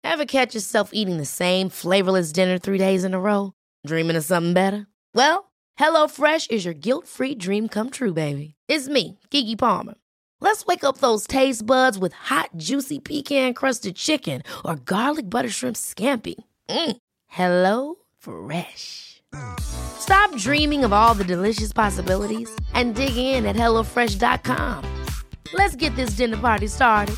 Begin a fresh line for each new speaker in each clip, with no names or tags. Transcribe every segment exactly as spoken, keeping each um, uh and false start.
Ever catch yourself eating the same flavorless dinner three days in a row? Dreaming of something better? Well, HelloFresh is your guilt-free dream come true, baby. It's me, Keke Palmer. Let's wake up those taste buds with hot, juicy pecan-crusted chicken or garlic butter shrimp scampi. Mm. Hello Fresh. Stop dreaming of all the delicious possibilities and dig in at hello fresh dot com. Let's get this dinner party started.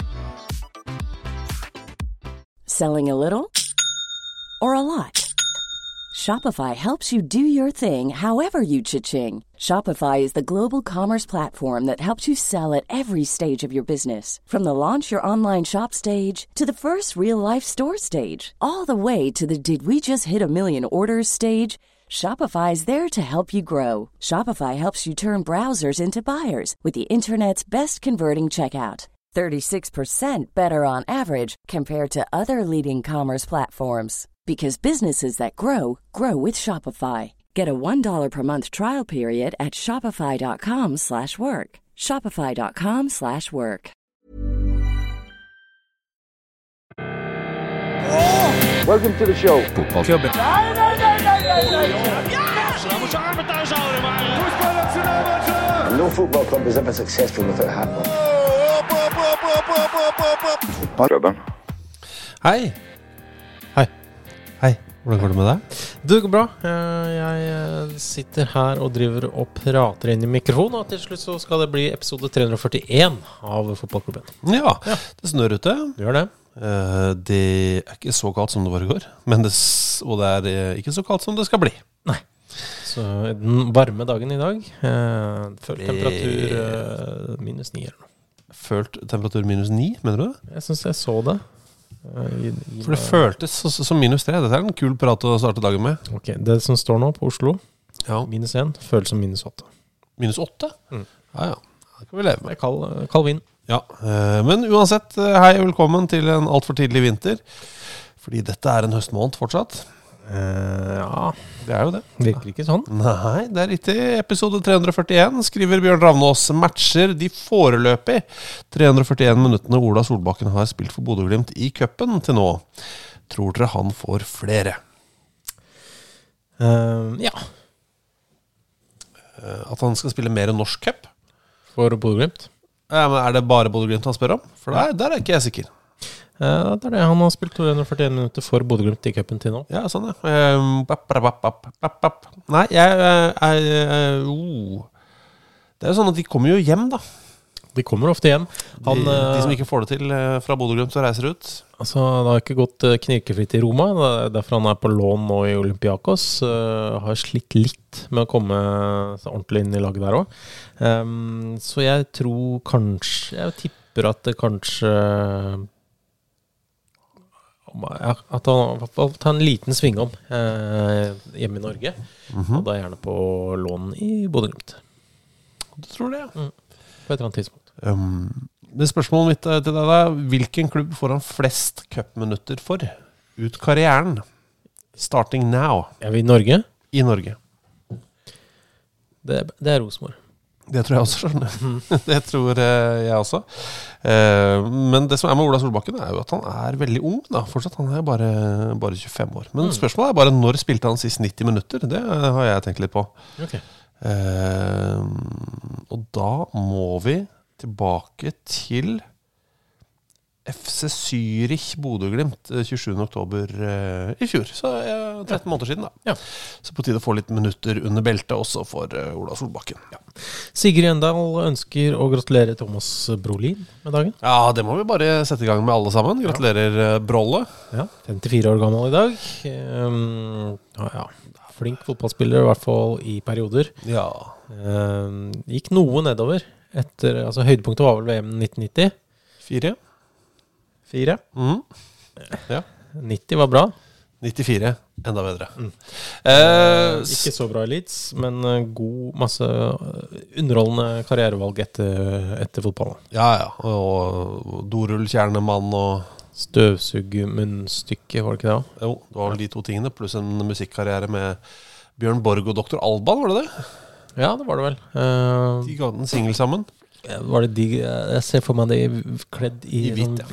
Selling a little or a lot? Shopify helps you do your thing however you cha-ching. Shopify is the global commerce platform that helps you sell at every stage of your business. From the launch your online shop stage to the first real-life store stage, all the way to the did we just hit a million orders stage. Shopify is there to help you grow. Shopify helps you turn browsers into buyers with the internet's best converting checkout. thirty-six percent better on average compared to other leading commerce platforms. Because businesses that grow, grow with Shopify. Get a one dollar per month trial period at shopify.com slash work. Shopify.com slash work.
Welcome to the show.
Voetbalclub.
And no football club is ever successful without a hat on.
Hei. Hei. Hei. Hvordan går det med deg? Det går bra. Jeg sitter her og driver og prater inn i mikrofonen, og til slutt så skal det bli episode tre hundre førtien av Fotballklubben.
Ja, ja. Det snør ute.
Det gjør det.
Det er ikke så kaldt som det var i går, men det, og det er ikke så kaldt som det skal bli.
Nei. Så den varme dagen i dag, følt temperatur minus ni eller noe.
Følt temperatur minus ni, mener du det?
Jeg synes jeg så det. I, i
For det føltes som minus tre. Dette er en kul prat å starte dagen med.
Ok, det som står nå på Oslo,
ja.
minus en, føles som minus åtte.
Minus åtte?
Mm.
Ja, ja. Det kan vi leve med.
Det er kald, kald vind.
Ja, men uansett, hei og velkommen til en alt for tidlig vinter. Fordi dette er en høstmåned fortsatt.
Uh, ja,
det er jo det.
Virker ikke sånn.
Nei, det er riktig. Episode tre hundre førtien skriver Bjørn Ravnås matcher de foreløpig tre hundre førtien minuttene Ola Solbakken har spilt for Bodø Glimt i cupen til nå. Tror dere han får flere?
Uh, ja.
At han skal spille mer norsk cup?
For Bodø Glimt?
Ja, men er det bare Bodø Glimt han spør om? For der, der er ikke jeg sikker.
Uh, det er det. Han har spilt to hundre førtien minutter for Bodø Glimt i cupen til nå.
Ja, sånn ja. Um, bap, bap, bap, bap, bap. Nei, jeg er... Uh, uh, det er jo sånn at de kommer jo hjem, da.
De kommer ofte hjem.
Han, de, de som ikke får det til uh, fra Bodø Glimt, så reiser ut.
Altså, det har ikke gått uh, knirkefritt i Roma. Det er derfor han er på lån nå i Olympiakos. Uh, har slitt litt med å komme ordentlig inn i laget der også. Um, så jeg tror kanskje... Jeg tipper at det kanskje... Ja, at han tar en liten sving om eh, hjemme i Norge, mm-hmm. og da gjerne på lån i Bodø Glimt.
Du tror det, ja.
Mm. På et eller annet tidspunkt.
Um, det spørsmålet mitt til deg er, hvilken klubb får han flest cupminutter for? Ut karrieren. Starting now.
Er vi i Norge?
I Norge.
Det, det er Rosenborg.
Det tror jeg også, skjønner. Det tror jeg også. Men det som er med Ola Solbakken er jo at han er veldig ung da. Fortsatt, han er bare, bare tjuefem år. Men spørsmålet er bare når spilte han sist nitti minutter? Det har jeg tenkt litt på.
Okay.
Og da må vi tilbake til F C Zürich Bodø Glimt tjuesjuende oktober i fjor. Så tretten måneder siden da.
Ja.
Så på tide å få litt minutter under beltet også for Ola Solbakken. Ja.
Sigrid Gjøndal ønsker å gratulere Thomas Brolin med dagen.
Ja, det må vi bare sette i gang med alle sammen. Gratulerer ja. Brolle.
Ja, femtifire år gammel i dag. Um, ja, ja. Flink fotballspiller, i hvert fall i perioder.
Ja.
Um, gikk noe nedover. Etter, altså høydepunktet var vel V M nitten nitti.
Fire.
Fire.
Mm. Ja.
nitti var bra.
nittifire, enda bedre. Mm.
Eh, ikke så bra i Leeds, men god, masse underholdende karrierevalg etter, etter fotballen.
Ja, ja. Og dorullkjernemann og...
Støvsugmunnstykke, var det ikke det da?
Jo, det var vel de to tingene, pluss en musikkarriere med Bjørn Borg og doktor Alban, var det det?
Ja, det var det vel. Uh,
de ga den singel sammen.
Var det de, jeg ser for meg de kledd i,
I hvitt, ja.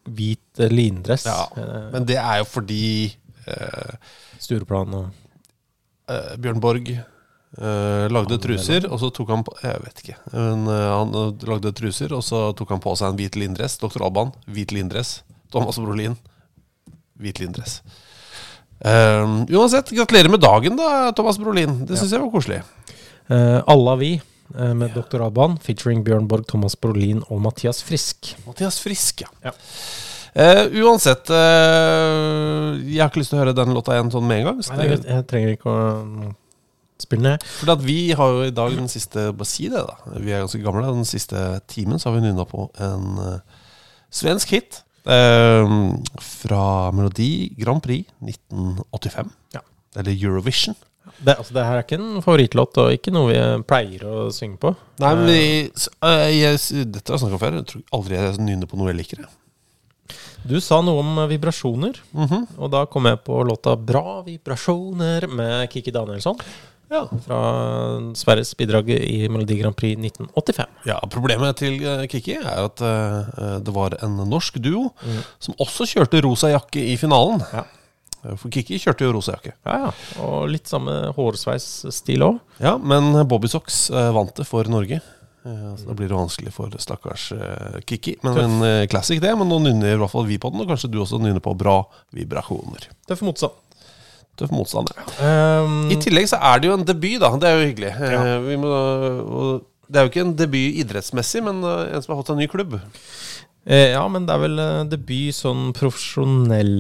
hvit lindress.
Ja, men det er jo fordi eh,
Stureplan og
eh, Bjørn Borg eh, lagde truser, og så tok han på, jeg vet ikke, men eh, han lagde truser, og så tok han på seg en hvit lindress. doktor Alban, hvit lindress. Thomas Brolin, hvit lindress. Uh, uansett, gratulerer med dagen da, Thomas Brolin. Det synes ja. jeg var koselig.
Uh, Alla vi med ja. doktor Alban, featuring Bjørn Borg, Thomas Brolin og Mathias Frisk.
Mathias Frisk, ja.
ja.
Uh, uansett, uh, jeg har ikke lyst til å høre den låta igjen sånn med en gang.
Nei, jeg, jeg trenger ikke å spille ned.
For at vi har jo i dag den siste, bare si det da, vi er ganske gamle, den siste timen så har vi nynnet på en uh, svensk hit uh, fra Melodi Grand Prix nitten åttifem. Ja. Eller Eurovision.
Det, altså, det her er ikke en favorittlåt, og ikke noe vi pleier å synge på.
Nei, men vi, uh, jeg, dette har jeg snakket om før, jeg tror aldri jeg nynner på noe jeg liker det.
Du sa noe om vibrasjoner,
mm-hmm.
og da kom jeg på låta Bra Vibrasjoner med Kiki Danielsson. Ja. Fra Sveriges bidrag i Melodi Grand Prix nitten åttifem.
Ja, problemet til uh, Kiki er at uh, det var en norsk duo mm. som også kjørte rosa jakke i finalen. Ja. For Kiki kjørte jo rosa jakke.
Ja, ja. Og litt samme hårsveis-stil også.
Ja, men Bobby Sox uh, vant det for Norge. Uh, så da blir det vanskelig for stakkars uh, Kiki. Men Tøff. en uh, klassik det, men nå nynner i hvert fall vi på den, og kanskje du også nynner på Bra Vibrasjoner.
Tøff motstand.
Tøff motstand, ja. Um, I tillegg så er det jo en debut da, det er jo hyggelig. Ja. Uh, vi må, uh, det er jo ikke en debut idrettsmessig, men uh, en som har fått en ny klubb.
Uh, ja, men det er vel uh, debut sånn profesjonell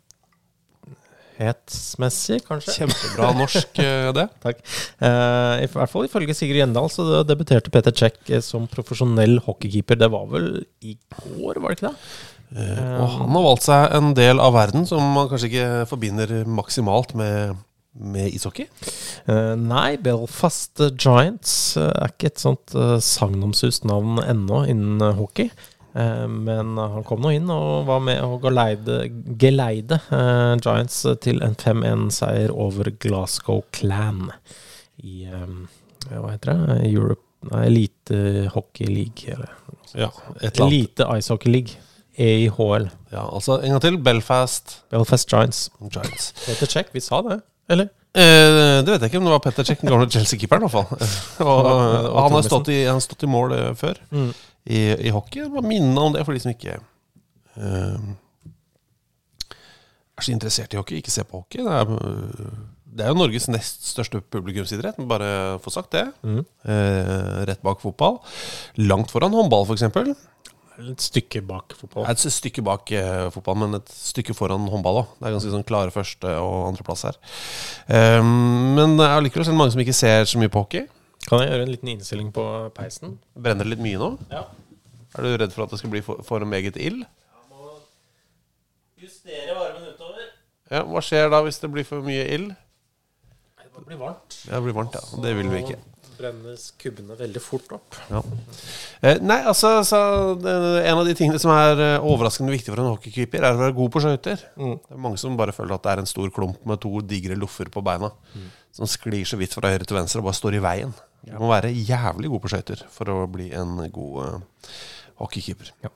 hetsmessig, kanskje.
Kjempebra norsk, det.
Takk. Uh, I hvert fall ifølge Sigrid Gjendal så debuterte Peter Cech som profesjonell hockeykeeper. Det var vel i går, var det ikke det?
Uh, og han har valgt seg en del av verden som man kanskje ikke forbinder maksimalt med, med ishockey.
Uh, nei, Belfast Giants er ikke et sånt uh, sagnomsust navn ennå innen uh, hockey. Men han kom nå inn og var med å geleide, geleide uh, Giants til en fem en seier over Glasgow Clan i, um, hva heter det? Europe, nei, Elite Hockey League, eller
ja,
Elite Ice Hockey League, E I H L.
Ja, altså en gang til, Belfast.
Belfast Giants.
Giants.
Peter Cech, vi sa det, eller?
Eh, det vet jeg ikke, men det var Peter Cech, den gamle Chelsea-keeperen i hvert fall. og, og han har stått i, han har stått i mål uh, før. Mm. I, i hockey. Bare minne om det for de som ikke uh, er så interessert i hockey, ikke ser på hockey. Det er, det er jo Norges nest største publikumsidrett, men bare få sagt det. Mm. Uh, rett bak fotball. Langt foran håndball, for eksempel.
Et stykke bak fotball.
Et stykke bak uh, fotball, men et stykke foran håndball også. Det er ganske sånn klare første og andreplass her. Uh, men allikevel så er det mange som ikke ser så mye på hockey.
Kan jeg gjøre en liten innstilling på peisen?
Brenner det litt mye nå?
Ja.
Er du redd for at det skal bli for, for meget ild?
Jeg må justere varmen utover.
Ja, hva skjer da hvis det blir for mye ild?
Det blir varmt.
Ja, det blir varmt, ja. Det vil vi ikke.
Brennes kubbene veldig fort opp.
Ja. Eh, nei, altså, så, en av de tingene som er overraskende viktig for en hockeykeeper er å være god på skøyter. Mm. Det er mange som bare føler at det er en stor klump med to digre luffer på beina, mm. som sklir så vidt fra høyre til venstre og bare står i veien. Du må være jævlig god på skøyter for å bli en god uh, hockeykeeper. Ja.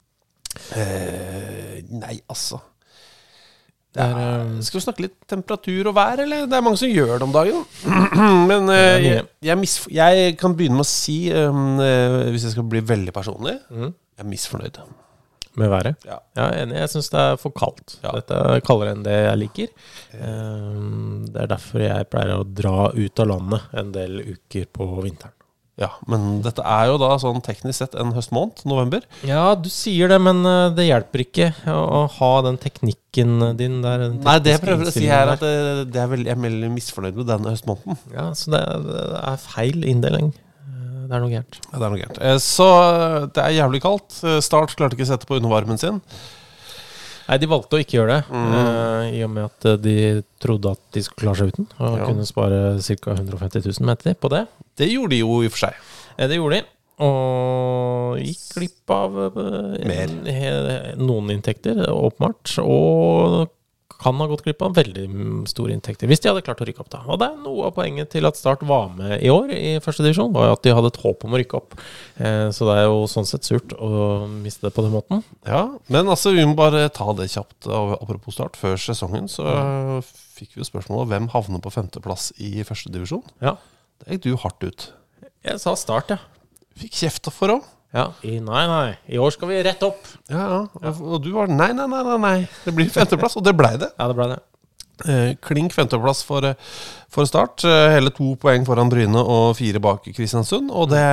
Eh, nei, altså. Det er, skal vi snakke litt temperatur og vær, eller? Det er mange som gjør det om dagen. Men uh, jeg, jeg, misf- jeg kan begynne med å si, um, uh, hvis jeg skal bli veldig personlig, mm. jeg er misfornøyd.
Med været?
Ja.
Jeg er enig, jeg synes det er for kaldt. Ja. Dette er kaldere enn det jeg liker. Um, det er derfor jeg pleier å dra ut av landet en del uker på vinteren.
Ja, men dette er jo da sånn teknisk sett en høstmåned, november.
Ja, du sier det, men det hjelper ikke å, å ha den teknikken din der.
Nei, det jeg prøver å si her at det, det er veldig, jeg er veldig misfornøyd med denne høstmåneden.
Ja, så det, det er feil inndeling. Det er noe gærent.
Ja, det er noe gærent. Så det er jævlig kaldt. Start klarte ikke å sette på undervarmen sin.
Nei, de valgte å ikke gjøre det, mm. uh, i og med at de trodde at de skulle klare seg uten, og ja. kunne spare ca. hundre og femti tusen meter på det.
Det gjorde de jo i og for seg.
Eh, det gjorde de, og gikk glipp av uh,
Mer.
En, noen inntekter, åpenbart, og kan ha gått glipp av veldig store inntekter, hvis de hadde klart å rykke opp da. Og det er noe av poenget til at Start var med i år i første divisjon, var at de hadde et håp om å rykke opp. Eh, så det er jo sånn sett surt å miste det på den måten.
Ja, men altså, vi må bare ta det kjapt, apropos Start. Før sesongen så mm. fikk vi jo spørsmålet hvem havner på femteplass i første divisjon.
Ja.
Det gikk du hardt ut.
Jeg sa Start, ja.
Fikk kjeft for også.
Ja, I, nei, nei. I år skal vi rett opp.
Ja, ja. Og du var nei, nei, nei, nei, nei. Det blir femteplass, og det ble det.
Ja, det ble det.
Eh, klink femteplass for, for Start. Eh, hele to poeng foran Bryne og fire bak Kristiansund. Og det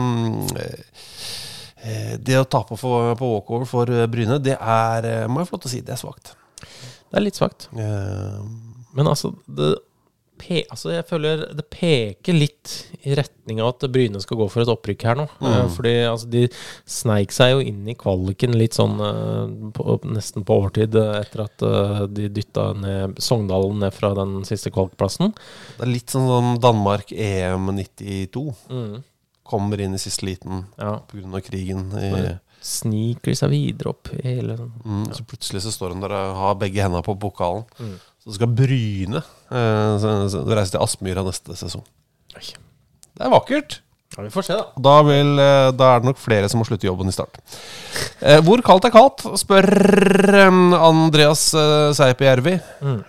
eh, Det å tape for, på walkover for Bryne, det er, må jeg få lov til å si, det er svagt.
Det er litt svagt.
Eh,
Men altså, det, pe, altså, jeg føler det peker litt i retning av at Bryne skal gå for et opprykk her nå. Mm. Eh, fordi altså, de sneik seg jo inn i kvaliken litt sånn eh, på, nesten på overtid etter at eh, de dytta ned Sogndalen ned fra den siste kvalikplassen.
Det er litt sånn, sånn Danmark-E M nittito.
Mm.
Kommer inn i siste liten
ja.
På grunn av krigen. I,
sniker de seg videre opp i hele sånn.
Mm,
ja.
Så plutselig så står hun der og har begge hendene på pokalen.
Mm.
Så skal Bryne eh, så, så reise til Aspmyra neste sesong.
Oi.
Det er vakkert.
Ja, vi får se da.
Da, vil, eh, da er det nok flere som må slutte jobben i Start. Eh, hvor kaldt er kaldt? Spør eh, Andreas eh, Seipjärvi. Mm.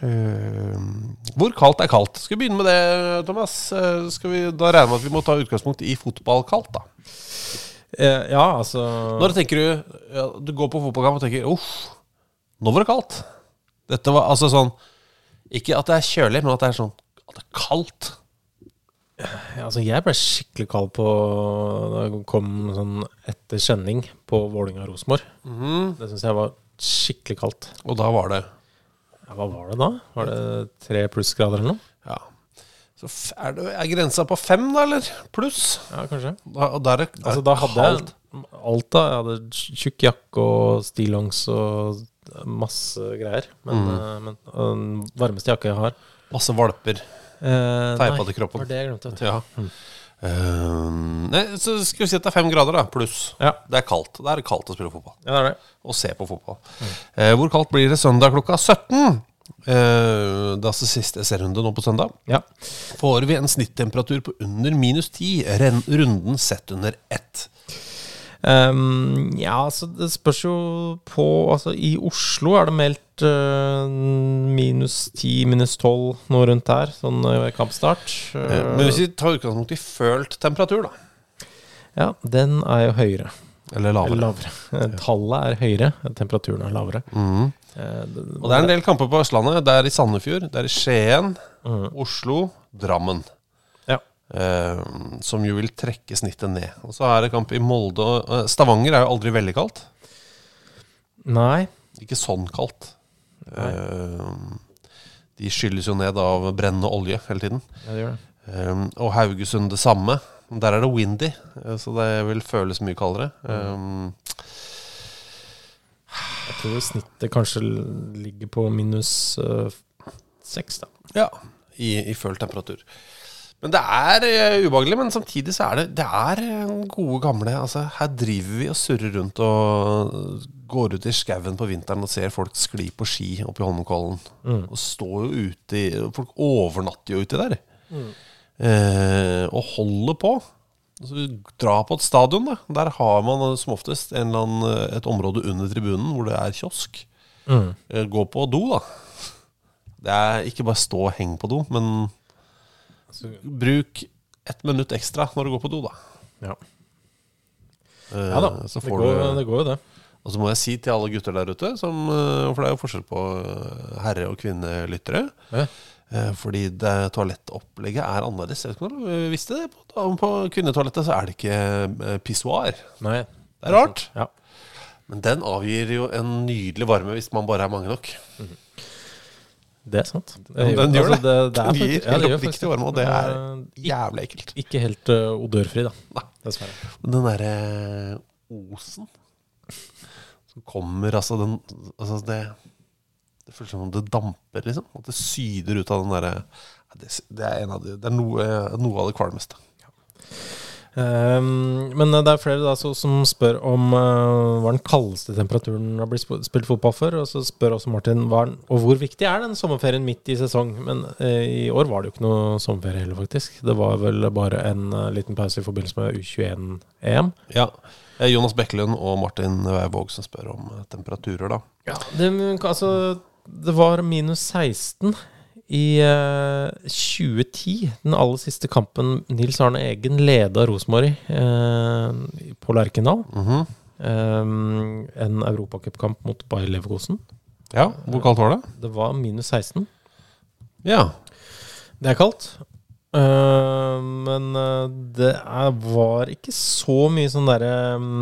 Eh, hvor kaldt er kaldt? Skal vi begynne med det, Thomas? Eh, skal vi da regne med at vi må ta utgangspunkt i fotballkaldt da?
Eh, ja, altså...
Når tenker du, ja, du går på fotballkamp og tenker, uff, nå var det kaldt. Dette var altså sånn, ikke at det er kjølig, men at det er sånn, at det er kaldt.
Ja, altså jeg ble skikkelig kald på, da jeg kom sånn etter kjenning på Vålinga-Rosenborg. Mm. Det synes jeg var skikkelig kaldt.
Og da var det?
Ja, hva var det da? Var det tre plussgrader eller noe?
Ja. Så er, det, er grensa på fem da, eller? Pluss?
Ja, kanskje.
Da, og der er,
altså, da hadde kaldt. Jeg alt da. Jeg hadde tjukk jakke og stillongs og masse greier. Men, mm. uh, men uh, den varmeste jakke jeg har.
Masse valper.
Uh,
Teipa til kroppen.
Var det jeg glemte?
Ja. Mm. Uh, nei, så skal vi si at det er fem grader da, pluss.
Ja.
Det er kaldt. Det er kaldt å spille fotball.
Ja, det er det.
Og se på fotball. Mm. Uh, hvor kaldt blir det søndag klokka sytten? Uh, det er altså siste serierunde nå på søndag.
Ja.
Får vi en snittemperatur på under minus ti, runden sett under ett.
Um, ja, altså det spørs jo på, altså i Oslo er det meldt uh, minus ti, minus tolv nå rundt der, sånn uh, kampstart. Uh,
Men hvis vi tar utgangspunkt i følt temperatur da?
Ja, den er jo høyere.
Eller lavere.
Eller lavere. Ja. Tallet er høyere, temperaturen er lavere.
Mm. Uh, det, og det er en del kamper på Østlandet. Det er i Sandefjord, det er i Skien, mm. Oslo, Drammen. Uh, som jo vil trekke snittet ned. Og så er det kamp i Molde og uh, Stavanger er jo aldri veldig kaldt.
Nei.
Ikke sånn kaldt. Uh, de skylles jo ned av brennende olje hele tiden.
Ja, det gjør det.
Um, og Haugesund det samme. Der er det windy, uh, så det vil føles mye kaldere. Um,
Jeg tror snittet kanskje ligger på minus uh, seks da.
Ja, i, i følt temperatur. Men det er uh, ubehagelig, men samtidig så er det, det er gode gamle, altså her driver vi og surrer rundt og går ut i skauen på vinteren og ser folk skli på ski oppe i Holmenkollen. Mm. Og står jo ute i, folk overnatter jo ute der. Mm. Eh, og holder på. Altså, dra på et stadion da. Der har man som oftest en eller annen, et område under tribunen hvor det er kiosk. Mm. Eh, gå på do da. Det er ikke bare stå og heng på do, men bruk ett minutt ekstra når du går på do da.
Ja. Uh, ja da,
så
det, går,
du,
det går jo det.
Og så må jeg si til alle gutter der ute, som, for det er jo forskjell på herre- og kvinnelyttere, ja. Fordi det toalettopplegget er annerledes. Jeg vet ikke om du visste det. På, på kvinnetoalettet så er det ikke pissoar.
Nei.
Det er rart.
Ja.
Men den avgir jo en nydelig varme hvis man bare er mange nok.
Mm. Det er sant. Det
ja, den gjør
altså,
det.
det, det
den gir
ja,
helt oppriktig varme, og det er jævlig ekkelt.
Ikke helt uh, odørfri da.
Nei.
Dessverre.
Den der uh, osen som kommer, altså, den, altså det, det føles som om det damper, liksom. At det syder ut av den der, det, det er, en av de, det er noe, noe av det kvalmeste.
Ja. Um, men det er flere da, så, som spør om uh, hva den kaldeste temperaturen har blitt sp- spilt fotball for, og så spør også Martin hva den, og hvor viktig er den sommerferien midt i sesong. Men uh, i år var det jo ikke noe sommerferie heller, faktisk. Det var vel bare en uh, liten pause i forbindelse med U tjueen-E M.
Ja, Jonas Bekkelund og Martin Weivåg som spør om uh, temperaturer da.
Ja, det, altså, det var minus seksten i uh, tjue ti, den aller siste kampen Nils Arne Eggen ledet Rosenborg uh, på Lerkendal.
Mhm.
Um, en Europacupkamp mot Bayer Leverkusen.
Ja, hvor kaldt var det?
Det var minus seksten.
Ja.
Det er kaldt. Uh, men uh, det er, var ikke så mye sånn derre um,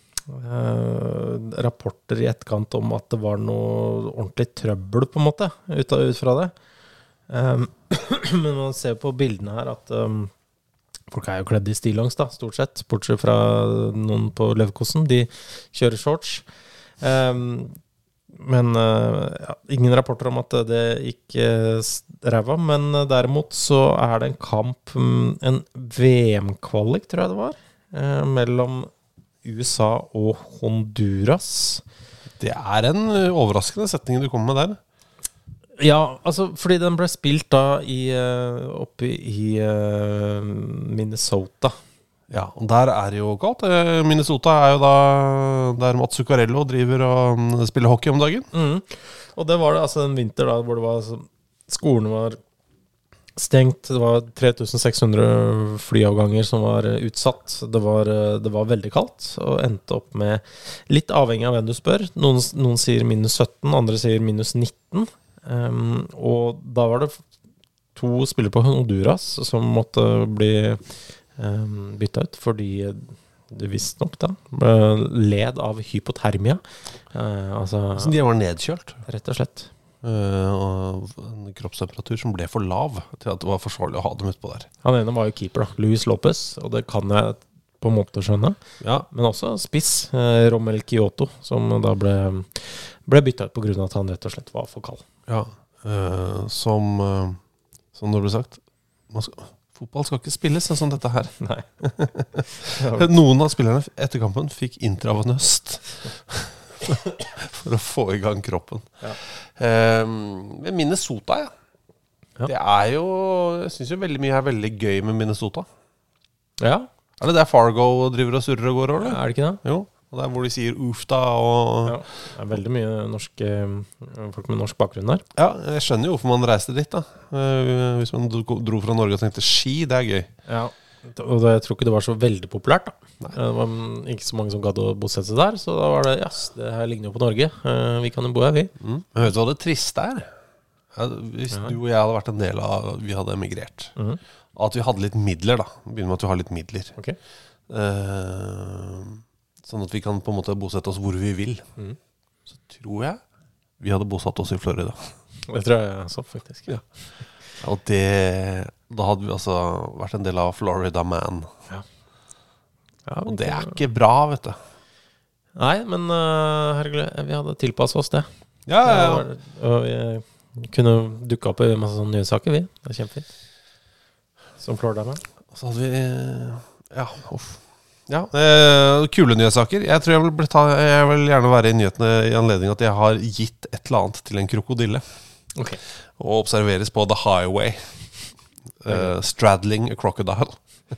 uh, rapporter i etterkant om at det var noe ordentlig trøbbel, på en måte, ut, av, ut fra det. Um, men man ser på bildene her at um, folk er jo kledd i stillongs da, stort sett, bortsett fra noen på Leverkusen, de kjører shorts. Um, men uh, ja, ingen rapporter om at det gikk uh, ræva, men uh, derimot så er det en kamp, um, en V M-kvalik, tror jeg det var, uh, mellom U S A og Honduras.
Det er en uh, overraskende setning du kommer med der.
Ja, altså, fordi den ble spilt da i, uh, oppe i uh, Minnesota.
Ja, og der er det jo kaldt. Eh, Minnesota er jo da der Mats Zuccarello driver og um, spiller hockey om dagen.
Mm. Og det var det, altså en vinter da, hvor det var, altså, skolen var stengt, det var tre tusen seks hundre flyavganger som var uh, utsatt, det var, uh, det var veldig kaldt, og endte opp med, litt avhengig av hvem du spør, noen, noen sier minus sytten, andre sier minus nitten. Um, og da var det to spillere på Honduras som måtte bli um, byttet ut, fordi det visst nok da led av hypotermia. Uh, altså,
Så de var nedkjølt.
Rett og slett.
Uh, og en kroppstemperatur som ble for lav til at det var forsvarlig å ha dem utpå der.
Han ene var jo keeper da, Luis Lopez, og det kan jeg på en måte skjønne.
Ja.
Men også spiss, uh, Romel Kyoto, som da ble, ble byttet ut på grunn av at han rett og slett var for kald.
Ja, uh, som, uh, som det ble sagt, man skal, fotball skal ikke spilles sånn som dette her.
Nei.
Noen av spillerne etter kampen fikk intravenøst for å få i gang kroppen.
Ja.
Um, Minnesota, ja.
Ja.
Det er jo, jeg synes jo veldig mye er veldig gøy med Minnesota.
Ja,
Er det der Fargo driver og surrer og går, eller?
er det ikke det?
Jo, og der hvor de sier uff da, og...
Ja, det er veldig mye norske, folk med norsk bakgrunn der.
Ja, jeg skjønner jo hvorfor man reiste dit da. Uh, hvis man dro fra Norge og tenkte ski, det er gøy.
Ja, og det, jeg tror ikke det var så veldig populært da. Det var ikke så mange som gadd å bosette seg der, så da var det, yes, det her ligner jo på Norge. Uh, vi kan jo bo her, vi.
Mm. Men vet du hva det triste er? Ja, hvis
Ja.
du og jeg hadde vært en del av, vi hadde emigrert,
Mhm.
at vi hadde litt midler da. Begynner med at du har litt midler.
Ok.
Uh, sånn at vi kan på en måte bosette oss hvor vi vil.
Mhm.
Så tror jeg vi hadde bosatt oss i Florida.
Det tror jeg så faktisk.
Ja. Og det, da hadde vi altså vært en del av Florida Man.
Ja,
Og det er ikke bra, vet du.
Nei, men uh, herregud, vi hadde tilpasset oss det.
Ja, ja, ja.
Det var- Og vi kunne dukke opp i masse sånne nye saker, vi. Det er kjempefint. Som Florida med.
Og så hadde vi Ja, uff. Ja, eh, kule nyhetssaker. Jeg tror jeg vil, bli ta, jeg vil gjerne være i nyhetene i anledning at jeg har gitt et eller annet til en krokodille.
Ok.
Og observeres på The Highway. Eh, straddling a crocodile.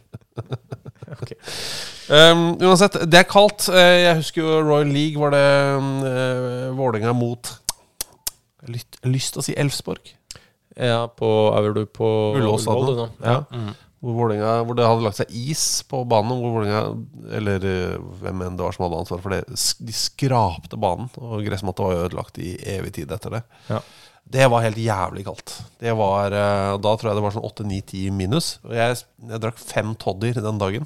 Ok.
Um, uansett, det er kaldt. Eh, Jeg husker jo Royal League var det uh, Vålerenga mot Jeg har lyst- jeg har lyst til å si Elfsborg.
Ja, på, er du på
Ullevål stadion.
du nå?
Ja.
Mm.
Hvor, Vålerenga, hvor det hadde lagt seg is på banen. Hvor Vålerenga, eller eh, hvem enn det var som hadde ansvar for det, sk- de skrapte banen. Og gressmatta var jo ødelagt i evig tid etter det.
Ja.
Det var helt jævlig kaldt. Det var, eh, Da tror jeg det var sånn åtte ni ti minus. Og jeg, jeg drakk fem toddier den dagen.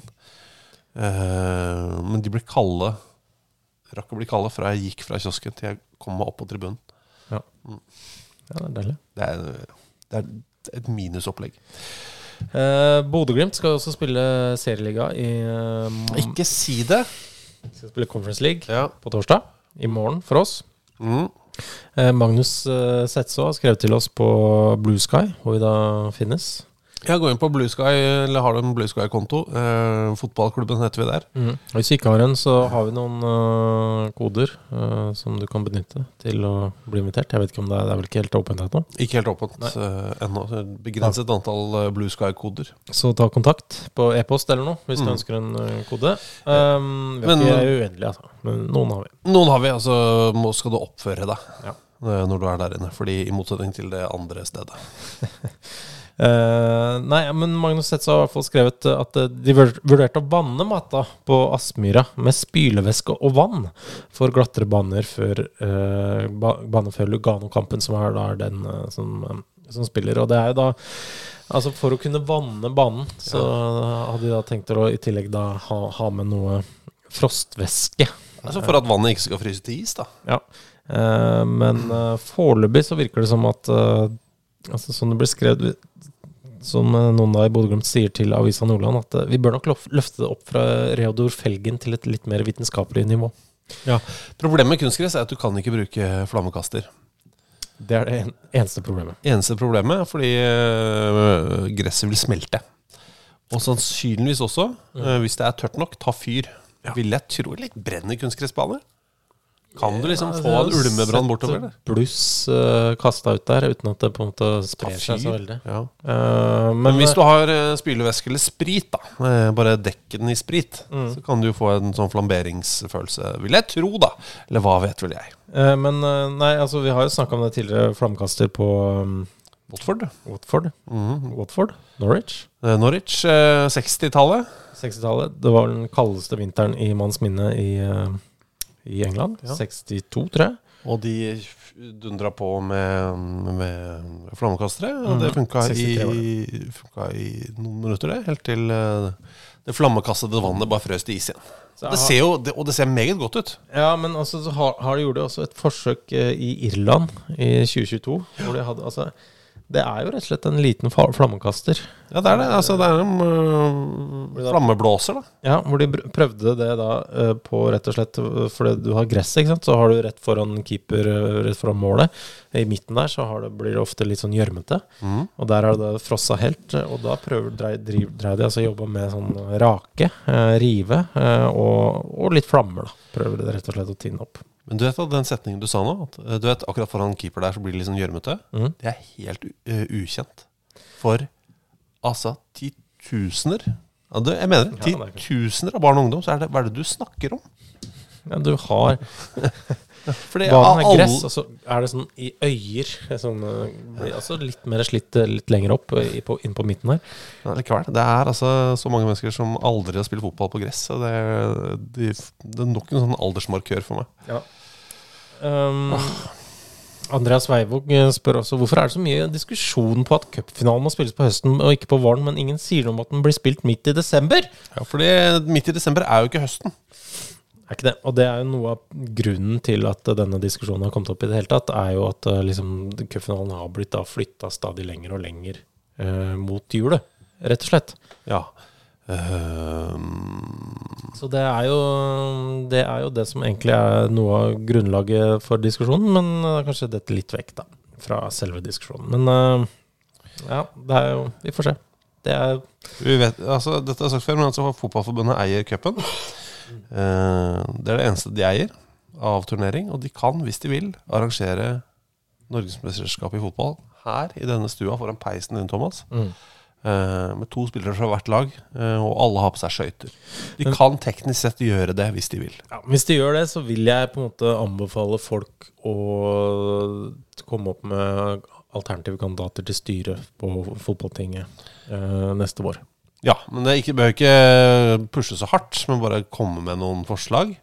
Eh, men de ble kalde. Rakk å bli kalde fra jeg gikk fra kiosken til jeg kom meg opp på tribunen.
Ja, det er deilig.
Det er, det er et minusopplegg.
Eh, Bodø-Glimt skal også spille serieliga i um,
Ikke si det!
Skal spille Conference League
Ja.
på torsdag. I morgen for oss.
Mm.
Eh, Magnus uh, Setso har skrevet til oss på Blue Sky, hvor vi da finnes.
Jeg går inn på Blue Sky, eller har du en Blue Sky-konto. Eh, fotballklubben heter vi der.
Mm. Hvis vi ikke har en, så har vi noen uh, koder uh, som du kan benytte til å bli invitert. Jeg vet ikke om det er, det er vel ikke helt åpent ennå.
Ikke helt åpent uh, ennå. Begrenset ja. antall uh, Blue Sky-koder.
Så ta kontakt på e-post eller noe, hvis mm. du ønsker en uh, kode. Um, vi er ikke uendelige, altså. Men noen har vi.
Noen har vi, altså må, skal du oppføre deg
ja.
når du er der inne. Fordi i motsetning til det andre stedet.
Uh, nei, men Magnus Setz har i hvert fall skrevet at de vurderte å vanne Mata på Aspmyra med spylevæske og vann for glattere baner før uh, ba baner før Lugano-kampen, som er da den uh, som, um, som spiller. Og det er jo da altså for å kunne vanne banen, så ja. hadde de da tenkt å i tillegg da ha, ha med noe frostvæske.
Altså for at vannet ikke skal fryse til is, da.
Ja, uh, men uh, foreløpig så virker det som at uh, altså sånn det ble skrevet, som noen da i Bodø-Glimt sier til Avisa Nordland, at vi bør nok løfte det opp fra Reodor Felgen til et litt mer vitenskapelig nivå.
Ja. Problemet med kunstgress er at du kan ikke bruke flammekaster.
Det er det en, eneste problemet.
Eneste problemet, fordi øh, gresset vil smelte. Og sannsynligvis også, mm. øh, hvis det er tørt nok, ta fyr. Ja. Vil jeg tro litt brenner kunstgressbaner? Kan du liksom få en ulmebrann bortover det?
Bluss uh, kastet ut der, uten at det på en måte sprer seg så veldig.
Ja.
Uh, men,
men hvis du har uh, spylevæske eller sprit da, uh, bare dekken i sprit, mm. så kan du jo få en sånn flamberingsfølelse, vil jeg tro da. Eller hva vet vel jeg?
Uh, men uh, nei, altså vi har jo snakket om det tidligere, flammekaster på um,
Watford.
Watford. Mm. Watford. Norwich.
Uh, Norwich, uh, sekstitallet.
sekstitallet. Det var den kaldeste vinteren i manns minne i... Uh, I England, ja. sekstito tror jeg.
Og de dundra på med, med flammekastere, og det funka i, funka i noen minutter det, helt til det flammekastede vannet bare frøs til is igjen. Det ser jo, det, og det ser meget godt ut.
Ja, men altså, så har, har de gjort det også et forsøk i Irland i tjue tjueto, hvor de hadde, altså, det er jo rett og slett en liten flammekaster.
Ja, det er det. Altså, det er en uh, flammeblåser, da.
Ja, hvor de prøvde det da uh, på rett og slett, fordi du har gress, ikke sant? Så har du rett foran keeper, rett foran målet. I midten der så har det, blir det ofte litt sånn gjørmete. Mm. Og der har det frosset helt, og da prøver dreier de, de altså å jobbe med sånn rake, uh, rive, uh, og, og litt flammer da. Prøver det rett og slett å tinne opp.
Men du vet at den setningen du sa nå, at, du vet akkurat foran keeper der så blir det litt sånn gjørmete, mm. det er helt uh, ukjent. For altså titusener, ja, det, jeg mener det, ja, titusener av barn og ungdom, så er det, hva er det du snakker om?
Ja, du har
Fordi
banen er gress, og så er det sånn i øyer, sånn, altså litt mer slitt litt lenger opp i, på, inn på midten her.
Ja, likevel, det er altså så mange mennesker som aldri har spilt fotball på gress, og det, de, det er nok en sånn aldersmarkør for meg.
Ja. Um, Andreas Veivåg spør også, hvorfor er det så mye diskusjon på at cupfinalen må spilles på høsten og ikke på våren, men ingen sier om at den blir spilt midt i desember?
Ja, fordi midt i desember er jo ikke høsten.
Er ikke det, og det er jo noe av grunnen til at denne diskusjonen har kommet opp i det hele tatt, er jo at liksom, cupfinalen har blitt da flyttet stadig lenger og lenger uh, mot julet, rett og slett.
Ja. Um...
Så det er, jo, det er jo det som egentlig er noe av grunnlaget for diskusjonen, men uh, kanskje dette litt vekk da, fra selve diskusjonen. Men uh, ja, det er jo, vi får se. Det er...
Vi vet, altså, dette er sagt før, men altså fotballforbundet eier cupen. Uh, det er det eneste de eier av turnering, og de kan, hvis de vil, arrangere Norgesmesterskap i fotball her i denne stua foran peisen din, Thomas. Mm. Uh, med to spillere fra hvert lag, uh, og alle har på seg skøyter. De Men, kan teknisk sett gjøre det hvis de vil.
Ja, hvis de gjør det, så vil jeg på en måte anbefale folk å komme opp med alternative kandidater til styret på fotballtinget uh, neste vår.
Ja, men det ikke, bør ikke pushe så hardt, men bare komme med noen forslag.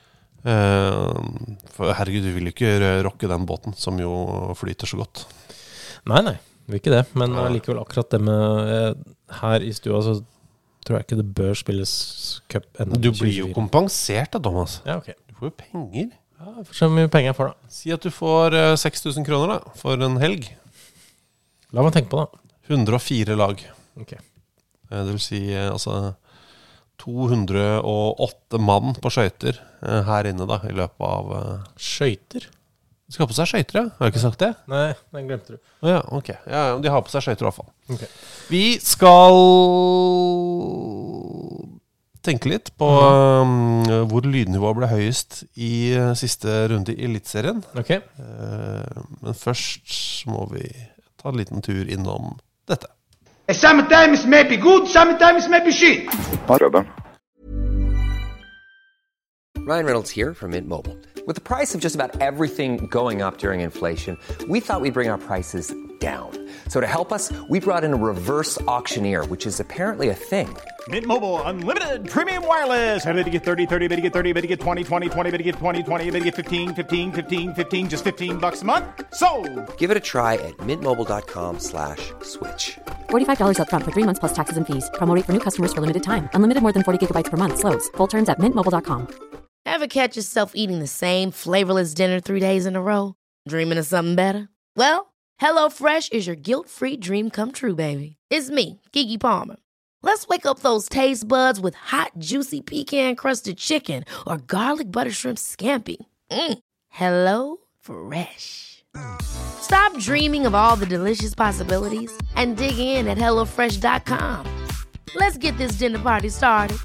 Uh, for herregud, vi vil ikke rokke den båten, som jo flyter så godt.
Nei, nei, vi vil ikke det. Men ja. Likevel akkurat det med uh, her i stua, så tror jeg ikke det bør spilles cup enda.
Du blir jo kompensert da, Thomas.
Ja, ok.
Du får jo penger.
Ja, jeg får se hvor mye penger jeg får da.
Si at du får uh, seks tusen kroner da, for en helg.
La meg tenke på det.
hundre og fire lag.
Ok.
Det vil si altså, to hundre og åtte mann på skøyter her inne da, i løpet av...
Skøyter?
De skal ha på seg skøyter, ja. Har jeg ikke sagt det?
Nei, den glemte du.
Å ja, ok. Ja, de har på seg skøyter i hvert fall.
Okay.
Vi skal tenke litt på um, hvor lydnivået ble høyest i uh, siste runde i Elitserien.
Ok.
Uh, men først må vi ta en liten tur innom dette.
Sometimes may be good, sometimes may be shit.
Ryan Reynolds here from Mint Mobile. With the price of just about everything going up during inflation, we thought we'd bring our prices down. So to help us, we brought in a reverse auctioneer, which is apparently a thing.
Mint Mobile Unlimited Premium Wireless. How to get thirty, thirty, how to get thirty, how to get twenty, twenty, twenty, how to get twenty, twenty, how to get fifteen, fifteen, fifteen, fifteen, just fifteen bucks a month? Sold!
Give it a try at mintmobile.com slash switch.
forty-five dollars up front for three months plus taxes and fees. Promo rate for new customers for limited time. Unlimited more than forty gigabytes per month. Slows full terms at mint mobile dot com.
Ever catch yourself eating the same flavorless dinner three days in a row? Dreaming of something better? Well, HelloFresh is your guilt-free dream come true, baby. It's me, Keke Palmer. Let's wake up those taste buds with hot, juicy pecan-crusted chicken or garlic butter shrimp scampi. Mm. Hello Fresh. Stop dreaming of all the delicious possibilities and dig in at hello fresh dot com. Let's get this dinner party started.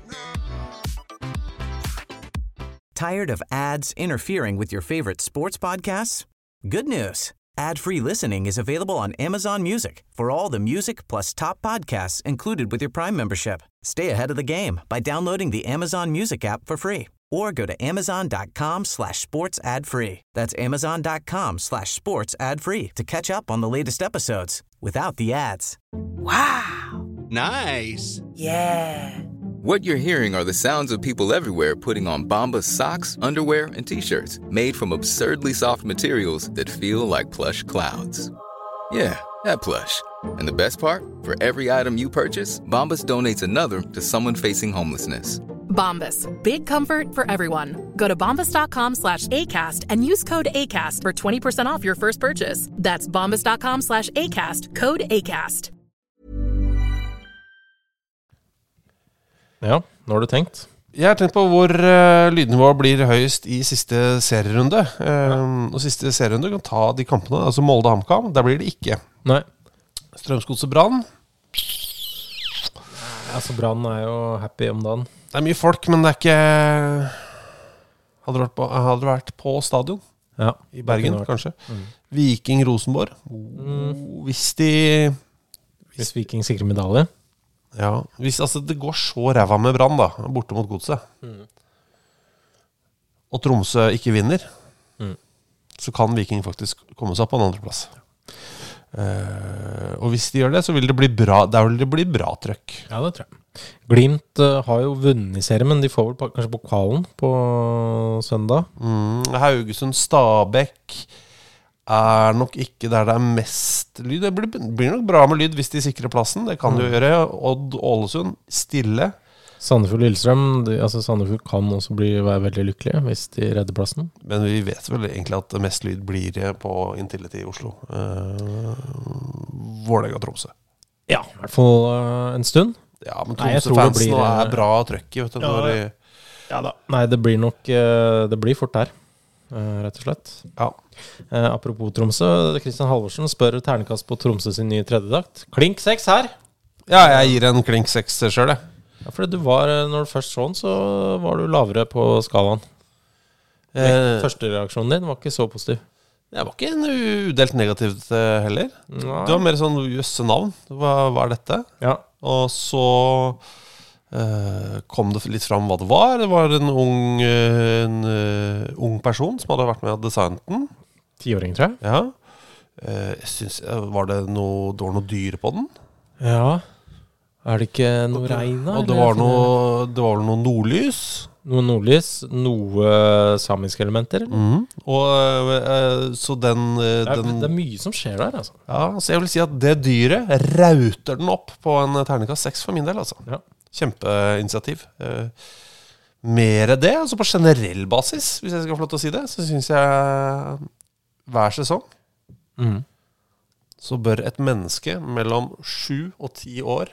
Tired of ads interfering with your favorite sports podcasts? Good news. Ad-free listening is available on Amazon Music for all the music plus top podcasts included with your Prime membership. Stay ahead of the game by downloading the Amazon Music app for free or go to amazon.com slash sports ad free. That's amazon.com slash sports ad free to catch up on the latest episodes without the ads.
Wow. Nice.
Yeah. What you're hearing are the sounds of people everywhere putting on Bombas socks, underwear, and T-shirts made from absurdly soft materials that feel like plush clouds. Yeah, that plush. And the best part? For every item you purchase, Bombas donates another to someone facing homelessness.
Bombas. Big comfort for everyone. Go to bombas.com slash ACAST and use code ACAST for twenty percent off your first purchase. That's bombas.com slash ACAST. Code ACAST.
Ja, nå har du tenkt.
Jeg har tenkt på hvor uh, lydnivået blir høyest i siste serierunde. Um, ja. Og siste serierunde kan ta de kampene, altså Molde-HamKam, der blir det ikke.
Nei.
Strømsgodset-Brann.
Altså, Brann er jo happy om dagen.
Det er mye folk, men det er ikke... Hadde det vært på, hadde det vært på stadion?
Ja.
I Bergen, kanskje. Mm. Viking-Rosenborg. Mm. Hvis de...
Hvis, hvis Viking sikrer medalje.
Ja, hvis altså, det går så ræva med Brann da, borte mot Godset, mm. og Tromsø ikke vinner, mm. så kan Viking faktisk komme seg på en andre plass. Uh, og hvis de gjør det, så vil det bli bra, der vil det bli bra trøkk.
Ja, det tror jeg. Glimt uh, har jo vunnet i serien, men de får vel på, kanskje pokalen på søndag.
Mm, Haugesund Stabæk er nok ikke der det er mest lyd. Det blir, blir nok bra med lyd hvis de sikrer plassen. Det kan mm. de jo gjøre. Odd Ålesund, stille.
Sandefjord Lillestrøm, de, altså Sandefjord kan også bli, være veldig lykkelige hvis de redder plassen.
Men vi vet vel egentlig at mest lyd blir på Intility i Oslo. Uh, Vålerenga Tromsø.
Ja, i hvert fall uh, en stund.
Ja, men Tromsø-fansen nå er bra trøkk i, vet du.
Ja,
når de...
ja da. Nei, det blir nok uh, det blir fort der. Uh, rett og slett.
Ja.
Uh, apropos Tromsø, Kristian Halvorsen spør ternekast på Tromsø sin nye tredjedakt. Klink seks her.
Ja, jeg gir en klink seks selv, jeg.
Ja, for du var, når du først så den, så var du lavere på skalaen. Eh, Første reaksjonen din var ikke så positiv.
Jeg var ikke en udelt negativt heller. Nei. Det var mer sånn jøsse navn. Hva, hva er dette?
Ja.
Og så Uh, kom det litt fram hva det var. Det var en ung, en, uh, ung person som hadde vært med og designet den.
Tiåring, tror jeg.
Ja. Uh, jeg synes, uh, var det noe, det var noe dyr på den?
Ja. Er det ikke noe og, regn da?
Og det var noe, det var noe nordlys.
Noe nordlys, noe samiske elementer.
Mm. Og uh, så den, uh,
det, er,
den
det er mye som skjer der, altså.
Ja, så jeg vil si at det dyret rauter den opp på en terningkast seks for min del, altså.
Ja.
Kjempeinitiativ. Eh, mer det, altså på generell basis, hvis jeg skal få lov til å si det, så synes jeg hver sesong mm. så bør et menneske mellom sju og ti år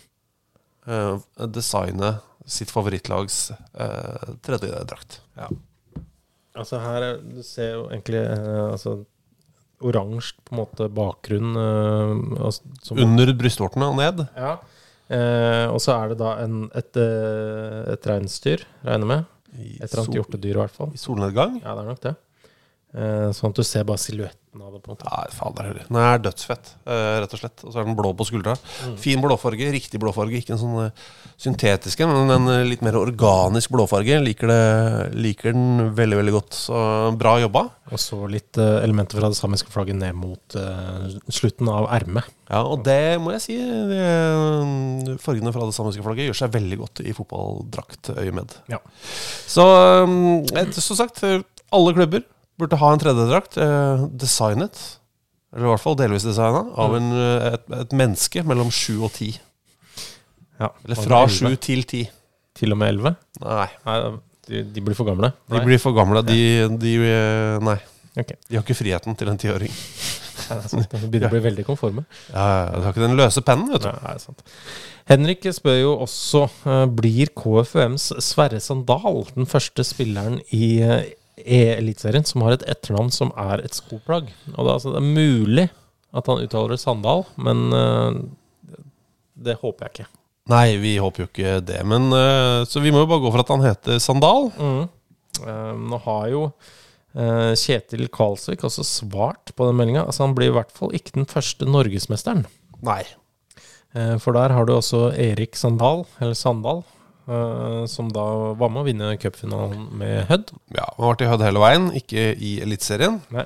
eh, designe sitt favorittlags eh, tredje drakt.
Ja. Altså her, du ser jo egentlig eh, altså, oransje på en måte bakgrunn. Eh, altså, som,
Under brystvortene og ned.
Ja, eh, og så er det da en, et, et reinsdyr, regner med. Et eller annet hjortedyr i hvert fall.
I solnedgang?
Ja, det er nok det. Eh, sånn at du ser bare silhuetten av det på en måte.
Nei, fader heller. Den er dødsfett, eh, rett og slett. Og så er den blå på skuldra. Mm. Fin blåfarge, riktig blåfarge. Ikke en sånn uh, syntetiske, men en uh, litt mer organisk blåfarge. Liker, det, liker den veldig, veldig godt. Så bra jobba.
Og så litt uh, elementer fra det samiske flagget ned mot uh, slutten av ermet.
Ja, og det må jeg si, det, fargene fra det samiske flagget gjør seg veldig godt i fotballdrakt øyemed.
Ja.
Så, um, så sagt, alle klubber burde ha en tredjedrakt eh, designet, eller i hvert fall delvis designet, av en, et, et menneske mellom sju og ti.
Ja,
eller fra sju til ti.
Til og med elleve?
Nei.
Nei de, de blir for gamle.
De nei. blir for gamle. De, de, nei.
Okay.
De har ikke friheten til en tiåring.
De begynner å bli veldig konforme.
Ja, de har ikke den løse pennen, vet du.
Ja, det er sant. Henrik spør jo også, uh, blir K F U M's Sverre Sandal den første spilleren i uh, E-elitserien som har et etternavn som er et skoplagg? Og det, altså, det er mulig at han uttaler det Sandal, men uh, det håper jeg ikke.
Nei, vi håper jo ikke det, men uh, så vi må jo bare gå for at han heter Sandal.
Mm. Uh, nå har jo uh, Kjetil Karlsvik også svart på den meldingen. Altså, han blir i hvert fall ikke den første norgesmesteren.
Nei.
Uh, for der har du også Erik Sandal, eller Sandal, Uh, som da var med å vinne cupfinalen med Hødd.
Ja, han har vært i Hødd hele veien, ikke i elitserien.
Nei.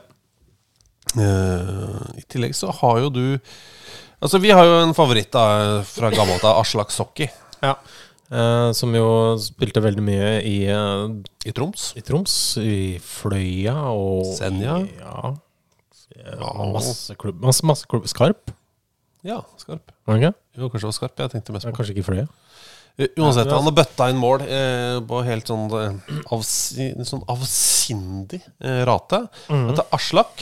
Uh, I tillegg så har jo du Altså vi har jo en favoritt da, fra gammelt av, Aslak Sokki.
Ja, uh, som jo spilte veldig mye i uh,
I Troms.
I Troms, i Fløya og
Senja.
I, ja, ja masse klubb, masse, masse klubb. Skarp?
Ja, Skarp.
Okay.
Jo, kanskje det var Skarp, jeg tenkte mest på.
Ja, kanskje ikke Fløya.
Uansett, han har bøtta inn mål eh, på helt sånn, eh, avsi, sånn avsindig eh, rate. Mm. Dette er Aslak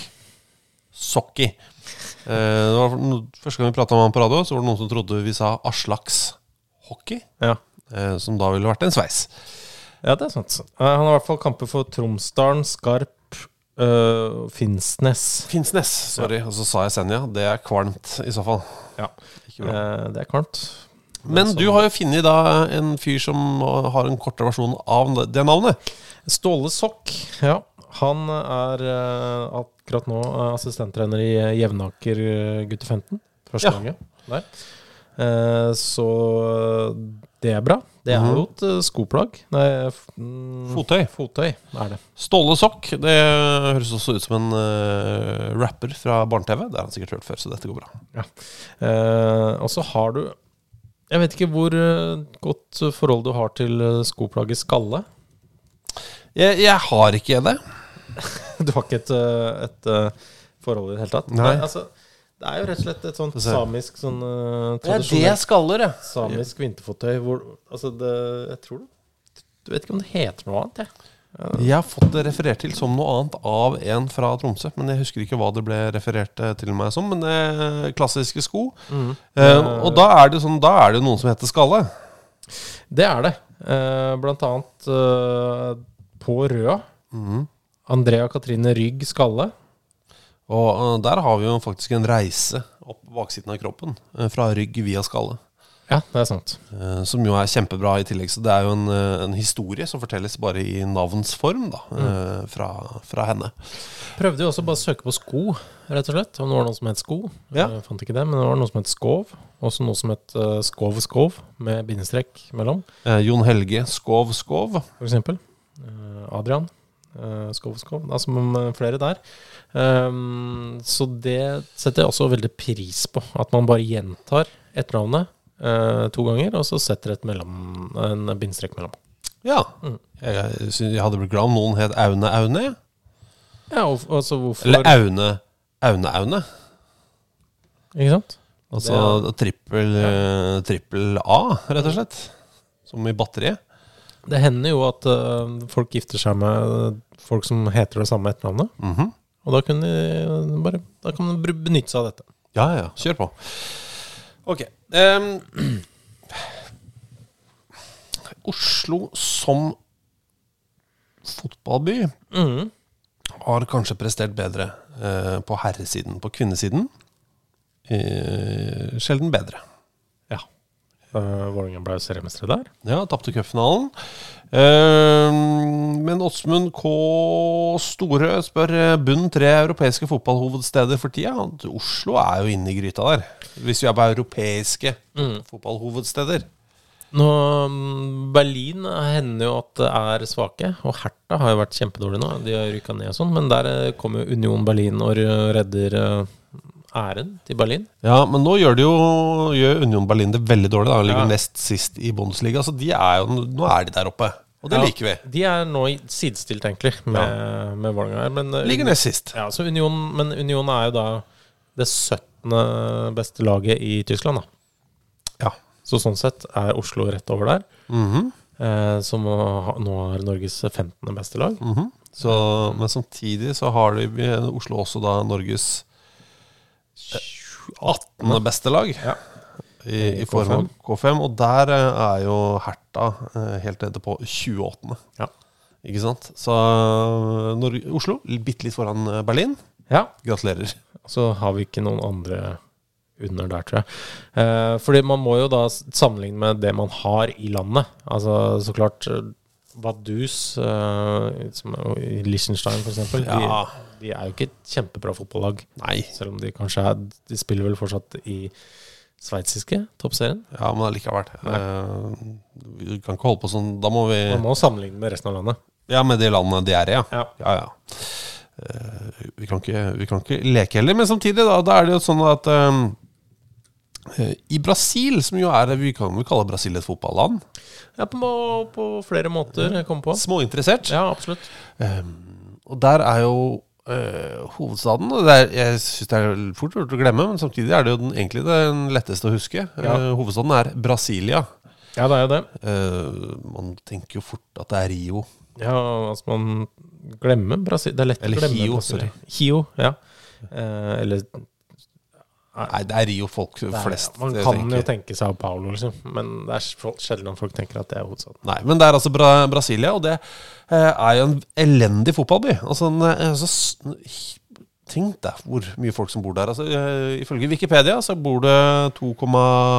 Sokki. Eh, det var første gang vi pratet om han på radio, så var det noen som trodde vi sa Aslaks hockey,
ja.
eh, som da ville vært en sveis.
Ja, det er sant. Han har i hvert fall kamper for Tromsdalen, Skarp, øh, Finnsnes.
Finnsnes, sorry. Ja. Og så sa jeg Senja. Det er kvalmt i så fall.
Ja, eh, det er kvalmt.
Men du har jo finnet da en fyr som har en kortere versjon av det navnet.
Ståle Sokk, ja. Han er uh, akkurat nå uh, assistenttrener i Jevnaker uh, gutte femten. Første
ja.
gangen der. Uh, så det er bra. Det er jo et uh, skoplagg. Nei, mm,
Fottøy.
Fottøy er det.
Ståle Sokk, det høres også ut som en uh, rapper fra barne-T V. Det har han sikkert hørt før, så dette går bra.
Ja. Uh, og så har du Jeg vet ikke hvor uh, godt forhold du har til uh, skoplagget Skalle.
Jeg, jeg har ikke det.
Du har ikke et, uh, et uh, forhold i det hele tatt?
Nei.
Nei altså, det er jo rett og slett et sånt samisk sånn, uh,
ja, det er skaller, ja.
Samisk vinterfottøy hvor, altså det, jeg tror du Du vet ikke om det heter noe annet, jeg. Ja.
Jeg har fått det referert til som noe annet av en fra Tromsø, men jeg husker ikke hva det ble referert til meg som. Men det er klassiske sko. Mm. Eh, og da er det sånn, da er det noen som heter Skalle.
Det er det. Eh, blant annet eh, på Røa. Mm. Andrea Katrine Rygg Skalle.
Og uh, der har vi jo faktisk en reise opp baksiden av kroppen, uh, fra rygg via Skalle.
Ja, det er sant.
Uh, som jo er kjempebra i tillegg. Så det er jo en, uh, en historie som fortelles bare i navnsform da, uh, mm. fra, fra henne.
Prøvde jo også bare å søke på sko, rett og slett. Om det var noe som het sko.
Ja.
Jeg fant ikke det, men det var noe som het Skov. Også noe som het uh, Skov Skov, med bindestrek mellom.
Uh, Jon Helge Skov Skov.
For eksempel. Uh, Adrian uh, Skov Skov. Altså med flere der. Um, så det setter jeg også veldig pris på. At man bare gjentar etternavnet Uh, to ganger, og så setter et mellom, en bindstrek mellom.
Ja, mm. jeg, jeg, jeg hadde blitt glad om noen het Aune Aune.
Ja, og, altså hvorfor...
Eller Aune Aune Aune.
Ikke sant?
Altså er... trippel, ja. trippel A, rett og slett. Som i batteriet.
Det hender jo at uh, folk gifter seg med folk som heter det samme etternavnet.
Mm-hmm.
Og da kan de bare da kan de benytte seg av dette.
Ja, ja, kjør på. Ok. Um, Oslo som fotballby,
mm.
har kanskje prestert bedre eh, på herresiden. På kvinnesiden eh, sjelden bedre.
Ja. Uh, Vålerenga ble seriemestere der.
Ja, tappte cupfinalen. Uh, men Åsmund K. Store spør bunn tre europeiske fotballhovedsteder for tida. Oslo er jo inne i gryta der. Hvis vi er på europeiske mm. fotballhovedsteder.
Nå, Berlin hender jo at det er svake, og Hertha har jo vært kjempedårlig nå. De har rykket ned og sånn, men der kommer Union Berlin og redder æren til Berlin.
Ja, men nå gjør, det jo, gjør Union Berlin det veldig dårlig. Da. De ligger
ja.
nest sist i Bundesliga, så de er jo, nå er de der oppe. Og det ja, liker vi.
De er nå sidestilt egentlig med, ja. med Vålerenga. Men
ligger nest sist.
Ja, så Union, men Union er jo da det syttende beste laget i Tyskland da.
Ja.
Så sånn sett er Oslo rett over der.
Mhm.
Eh, som nå er Norges femtende beste lag.
Mhm. Så, men samtidig så har de Oslo også da Norges attende beste lag ja. i, i form av K fem, og der er jo Hertha helt nede på tjueåttende
Ja.
Ikke sant? Så Norge, Oslo, bitte litt foran Berlin.
Ja.
Gratulerer.
Så har vi ikke noen andre under der, tror jeg. Eh, fordi man må jo da sammenligne med det man har i landet. Altså, så klart, Vaduz, eh, som i Liechtenstein for eksempel, ja. de, de er jo ikke et kjempebra fotballag.
Nei.
Selv om de kanskje er, de spiller vel fortsatt i sveitsiske toppserien.
Ja, men allikevel. Eh, vi kan ikke holde på sånn, da må vi...
Man må sammenligne med resten av landet.
Ja, med det landet de er i, ja.
Ja,
ja. ja. Uh, vi, kan ikke, vi kan ikke leke heller, men samtidig da, da er det jo sånn at um, uh, i Brasil, som jo er, vi kan jo kalle Brasil et fotballland.
Ja, på, på flere måter jeg kom på.
Småinteressert.
Ja, absolutt.
Um, og der er jo uh, hovedstaden, og det er, jeg synes det er fort å glemme, men samtidig er det jo den, egentlig den letteste å huske. Ja. Uh, hovedstaden er Brasilia.
Ja, det er jo det.
Uh, man tenker jo fort at det er Rio.
Ja, altså man glemmer Brasil. Det er lett
eller
å glemme
Hio,
Brasil. Hio, ja. Eh, eller
Nei, det er Rio folk flest.
Er, man kan tenker. jo tenke Sao Paulo, liksom. Men det er sjelden at folk tenker at det er hovedstaden.
Nei, men det er altså Bra Brasilia, og det eh, er jo en elendig fotballby. Altså, en, altså tenk deg hvor mye folk som bor der. Altså, uh, ifølge Wikipedia så bor det to komma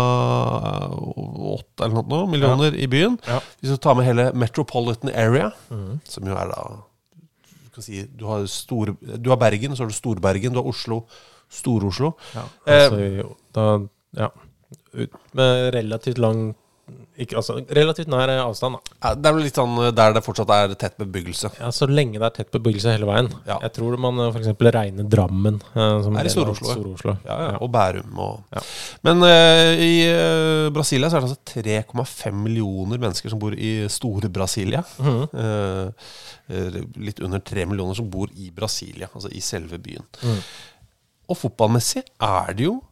åtte eller noe millioner ja. i byen.
Ja.
Hvis du tar med hele Metropolitan Area,
mm.
som jo er da du kan si, du har, store, du har Bergen, så har du Storbergen, du har Oslo, Stor-Oslo.
Ja, altså, eh, da, ja. Ut med relativt lang ikke, altså, relativt nær avstand da.
Ja, det er vel litt sånn der det fortsatt er tett bebyggelse.
Ja, så lenge det er tett bebyggelse hele veien.
Ja.
Jeg tror man for eksempel regner Drammen eh, som
er i Stor-Oslo.
Stor
ja, ja, og Bærum. Og...
Ja.
Men uh, i uh, Brasilia så er det altså tre komma fem millioner mennesker som bor i store Brasilia.
Mm.
Uh, uh, litt under tre millioner som bor i Brasilia, altså i selve byen.
Mm.
Og fotballmessig er det jo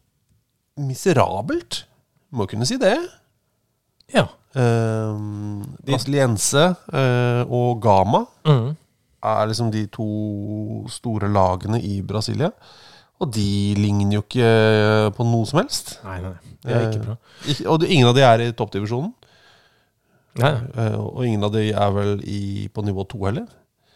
miserabelt. Må kunne si det.
Ja.
Uh, Brasiliense uh, og Gama
mm.
er liksom de to store lagene i Brasilia. Og de ligner jo ikke på noe som helst.
Nei, nei, det er ikke bra.
Uh, ikke, og ingen av de er i toppdivisjonen.
Nei.
Uh, og ingen av de er vel i, på nivå to heller.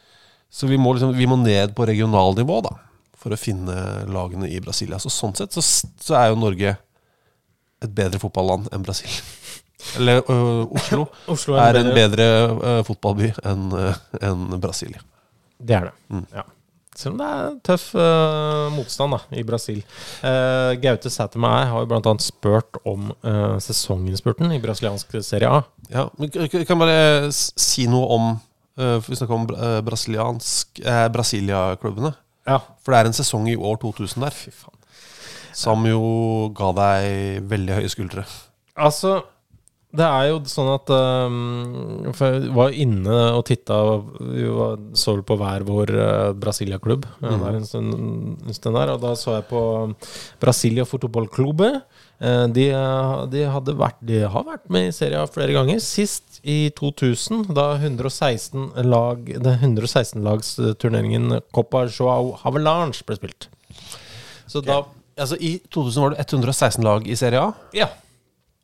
Så vi må, liksom, vi må ned på regionalnivå da, for å finne lagene i Brasilia. Så sånn sett så, så er jo Norge et bedre fotballland enn Brasil. Eller uh, Oslo,
Oslo er,
er en bedre, bedre uh, fotballby enn uh, en Brasilia.
Det er det,
mm.
ja. Selv om det er tøff uh, motstand da, i Brasil. Uh, Gaute Sætermeier har jo blant annet spurt om uh, sesonginnspurten i brasiliansk Serie A.
Ja, men kan jeg bare si noe om, uh, vi snakker om uh, brasiliansk, uh, Brasilia-klubbene.
Ja.
For det er en sesong i år to tusen der.
Fy faen.
Som jo ga deg veldig høye skuldre.
Altså, det er jo sånn at um, for jeg var inne og tittet, vi var, så på hver vår uh, Brasilia-klubb mm. der en stund, en stund der, og da så jeg på Brasilia Fotballklubbe. Uh, de, de, hadde vært, de har vært med i serien flere ganger. Sist i to tusen, da hundre og seksten lag, den hundre og seksten lags turneringen Copa João Havelange ble spilt. Så
Okay.
da
Altså, i to tusen var det hundre og seksten lag i Serie A?
Ja.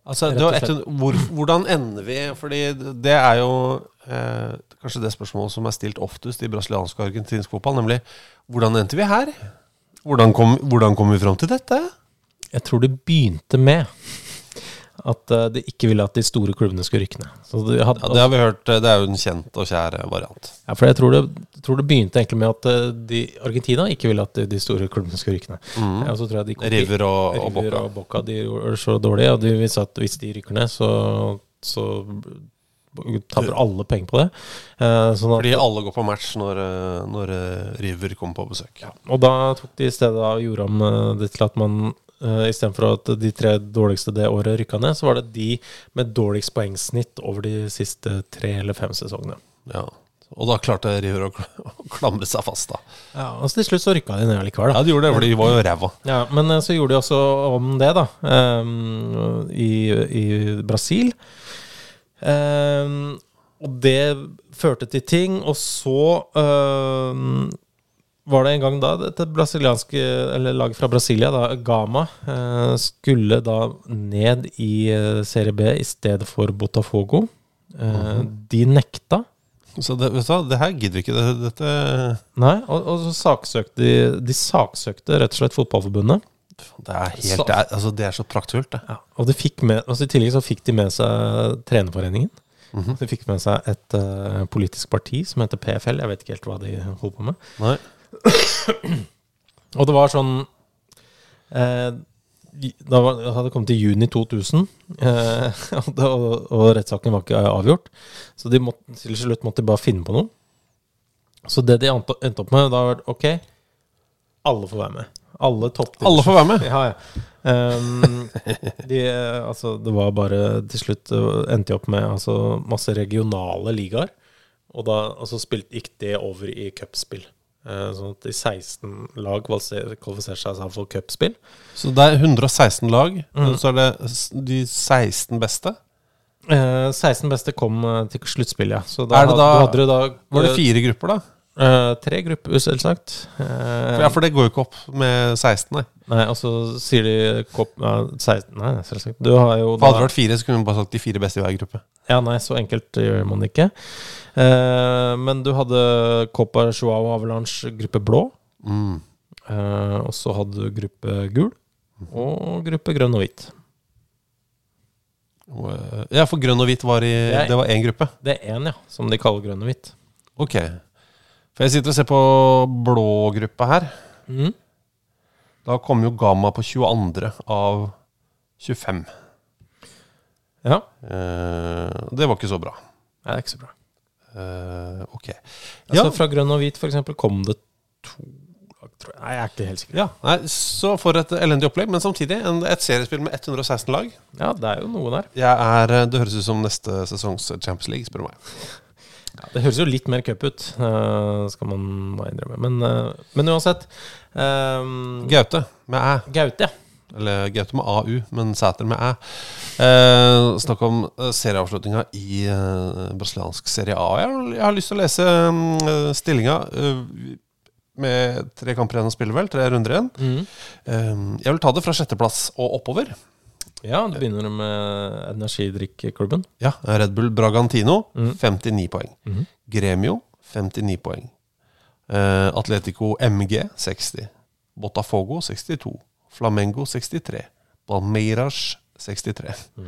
Altså, det var et, hvor, hvordan ender vi? Fordi det er jo eh, kanskje det spørsmålet som er stilt oftest i brasiliansk og argentinsk fotball, nemlig hvordan endte vi her? Hvordan kom, hvordan kom vi frem til dette?
Jeg tror det begynte med at uh, de ikke ville at de store klubbene skulle rykke ned. Så de hadde,
ja, det har vi hørt, det er jo en kjent og kjær variant.
Ja, for jeg tror det, jeg tror det begynte egentlig med at uh, de, Argentina ikke ville at de, de store klubbene skulle rykke ned.
Mm.
Ja, og så tror jeg de kom,
River og, og
River
Boca.
Og Boca, de gjorde så dårlig, og de visste at hvis de rykker ned, så, så taper alle penger på det. Uh, sånn at,
Fordi alle går på match når, når River kommer på besøk.
Ja. Og da tok de i stedet og gjorde om uh, det til at man Uh, I stedet for at de tre dårligste det året rykket ned, så var det de med dårligst poengsnitt over de siste tre eller fem sesongene.
Ja, og da klarte River å klamre seg fast da.
Ja, og så til slutt så rykket de ned likevel da.
Ja, de gjorde det, for de var jo ræva.
Ja, men uh, så gjorde de også om det da, um, i, i Brasil. Um, og det førte til ting, og så... Um, var det en gang da dette brasilianske, eller laget fra Brasilia da, Gama eh, skulle da ned i eh, Serie B i stedet for Botafogo. Eh, mm-hmm. De nekta.
Så det, vet du hva, det her gidder ikke det, dette...
Nei, og, og så saksøkte de, de saksøkte rett og slett fotballforbundet.
Det er helt, så, det, er, altså det er så praktfullt det.
Ja, og de fikk med, altså i tillegg så fikk de med seg trenerforeningen. Mm-hmm. De fikk med seg et uh, politisk parti som heter P F L. Jeg vet ikke helt hva de holder på med.
Nei.
Og det var sånn eh, Da var, hadde det kommet til juni to tusen eh, og, og, og rettssaken var ikke avgjort, så de måtte, til slutt måtte de bare finne på noe. Så det de endte opp med da var ok, alle får være med. Alle toppdivisjoner.
Alle får være med?
Ja, ja. Um, de, altså, det var bare til slutt endte de opp med altså, masse regionale ligaer, og da altså, spilt, gikk det over i cupspill. Sånn at de seksten lag kvalifiserer seg for cupspill.
Så det er hundre og seksten lag,
mm.
så er det de seksten beste?
Eh, seksten beste kom til sluttspill, ja. Så da,
er det da,
hadde da
var det fire grupper da?
Eh, tre grupper, selvsagt.
Eh, ja, for det går jo ikke opp med seksten, nei.
Nei, og så sier de kopp, ja, seksten, nei, selvsagt. Du har jo
for hadde det vært fire, så kunne man bare sagt de fire beste i hver gruppe.
Ja, nei, så enkelt gjør man ikke. Eh, men du hadde Copa Joao Avalanche gruppe blå,
mm.
eh, og så hadde du gruppe gul, og gruppe grønn og hvit.
Ja, for grønn og hvit var i, det, er, det var en gruppe?
Det er en, ja, som de kaller grønn og hvit.
Ok. For jeg sitter og ser på blå gruppa her.
Mm.
Da kom jo Gama på tjueandre av tjuefem.
Ja.
Eh, det var ikke så bra.
Nei, det er ikke så bra.
Eh, ok.
Altså, ja. Fra grønn og hvit, for eksempel, kom det to lag, tror jeg. Nei, jeg er ikke helt sikker.
Ja, nei, så for et elendig opplegg, men samtidig en, et seriespill med hundre og seksten lag.
Ja, det er jo noe der.
Jeg er, det høres ut som neste sesongs Champions League, spør du meg.
Ja, det høres jo litt mer cup ut, uh, skal man bare innrømme. Men, uh, men uansett um,
Gaute med æ.
Gaute, ja.
Eller Gaute med A U, men Sæter med æ. Uh, snakk om uh, serieavslutninga i uh, brasiliansk Serie A. Jeg har, jeg har lyst til å lese uh, stillinga uh, med tre kamper igjen å spille, vel? Tre runder igjen.
Mm.
Uh, jeg vil ta det fra sjetteplass og oppover. Ja,
du begynner med energidrikklubben.
Ja, Red Bull Bragantino,
mm.
femtini poeng.
Mm.
Gremio, femtini poeng. Uh, Atletico M G, seksti. Botafogo, sekstito. Flamengo, sekstitre. Palmeiras, sekstitre.
Mm.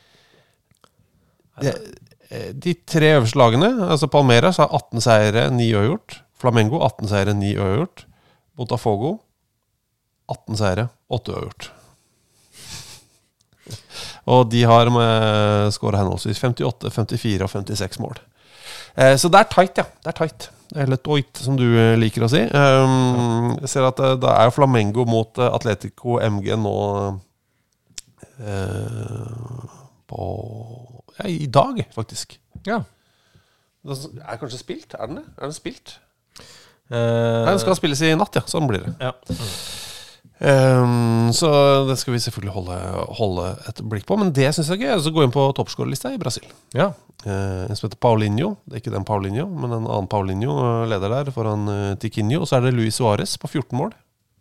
De, de tre øverste lagene, altså Palmeiras har atten seire, ni uavgjort. Flamengo, atten seire, ni uavgjort. Botafogo, atten seire, åtte uavgjort. Og de har med skåret henholdsvis femtiåtte, femtifire og femtiseks mål. Eh, så det er tight, ja. Det er tight. Eller tight, som du liker å si. Um, jeg ser at det er jo Flamengo mot Atletico M G nå eh, på ja, i dag, faktisk.
Ja.
Det er kanskje spilt? Er den det? Er den spilt?
Uh,
Nei, den skal spilles i natt, ja. Sånn blir det.
Ja.
Um, så det skal vi selvfølgelig holde, holde et blikk på. Men det synes jeg ikke. Så gå inn på toppskårerlista i Brasil.
Ja.
uh, En som heter Paulinho. Det er ikke den Paulinho, men en annen Paulinho leder der foran uh, Tiquinho. Og så er det Luis Suárez på fjorten mål.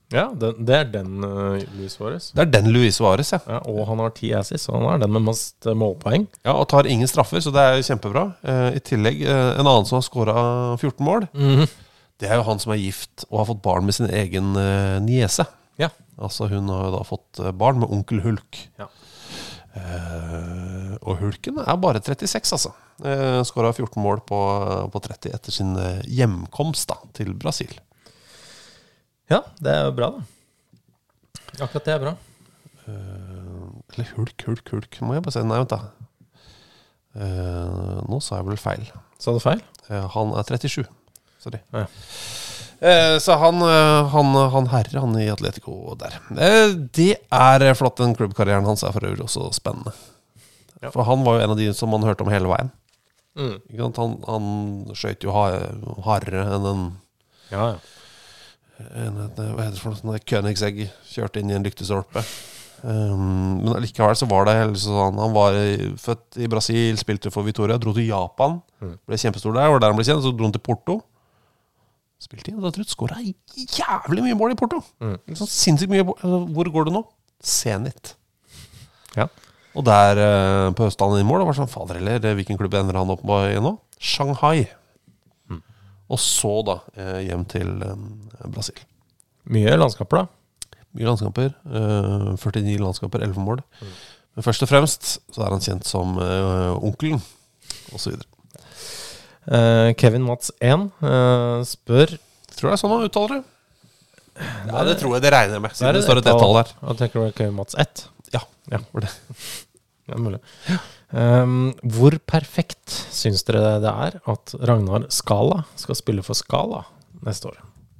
Ja, det, det er den uh, Luis Suárez.
Det er den Luis Suárez, ja.
ja. Og han har ti assists, så han er den med mest målpoeng.
Ja, og tar ingen straffer, så det er kjempebra. Uh, I tillegg, uh, en annen som har skåret fjorten mål, mm-hmm. det er jo han som er gift og har fått barn med sin egen uh, niese.
Ja.
Altså hun har jo da fått barn med onkel Hulk.
Ja.
Uh, og Hulken er bare trettiseks, altså. Uh, skåret fjorten mål på, på tretti etter sin uh, hjemkomst da, til Brasil.
Ja, det er jo bra da. Akkurat det er bra.
Uh, eller Hulk, Hulk, Hulk. Må jeg bare si, nei, vent da. Uh, nå sa jeg vel feil.
Sa du feil?
Uh, han er trettisju. Sorry.
Ja.
Uh, så han, uh, han, han herre, han i Atletico der. Uh, det er flott, den klubbkarrieren hans er for øvrig også spennende. Ja. For han var jo en av de som man hørte om hele veien. Mm. Han, han skjøt jo hardere enn en...
Ja, ja.
En, hva heter det for noe, Königsegg kjørte inn i en lyktestolpe. Um, men likevel så var det sånn, han var født i Brasil, spilte for Vitória, dro til Japan, mm. ble kjempestor der, og der han ble kjent, så dro han til Porto, spilte inn, og da tror jeg skåret jævlig mye mål i Porto. Mm. Sånn sinnssykt mye. Hvor går det nå? Zenit.
Ja.
Og der på Østlandet i mål, det var sånn, fader eller, hvilken klubb ender han opp i nå? Shanghai. Og så da eh, hjem til eh, Brasil.
Mye landskamper da?
Mye landskamper. Eh, førtini landskamper, elleve mål. Mm. Men først og fremst så er han kjent som eh, onkelen, og så videre.
Eh, Kevin Mats en eh, spør...
Tror det er sånn han uttaler det? Ja, det tror jeg, det regner jeg med. Siden det, det står et ett-tall der.
Og tenker du Kevin Mats ett?
Ja, ja, var det.
Det er mulig. Um, hvor perfekt syns dere det er at Ragnar Skala skal spille for Skala neste år?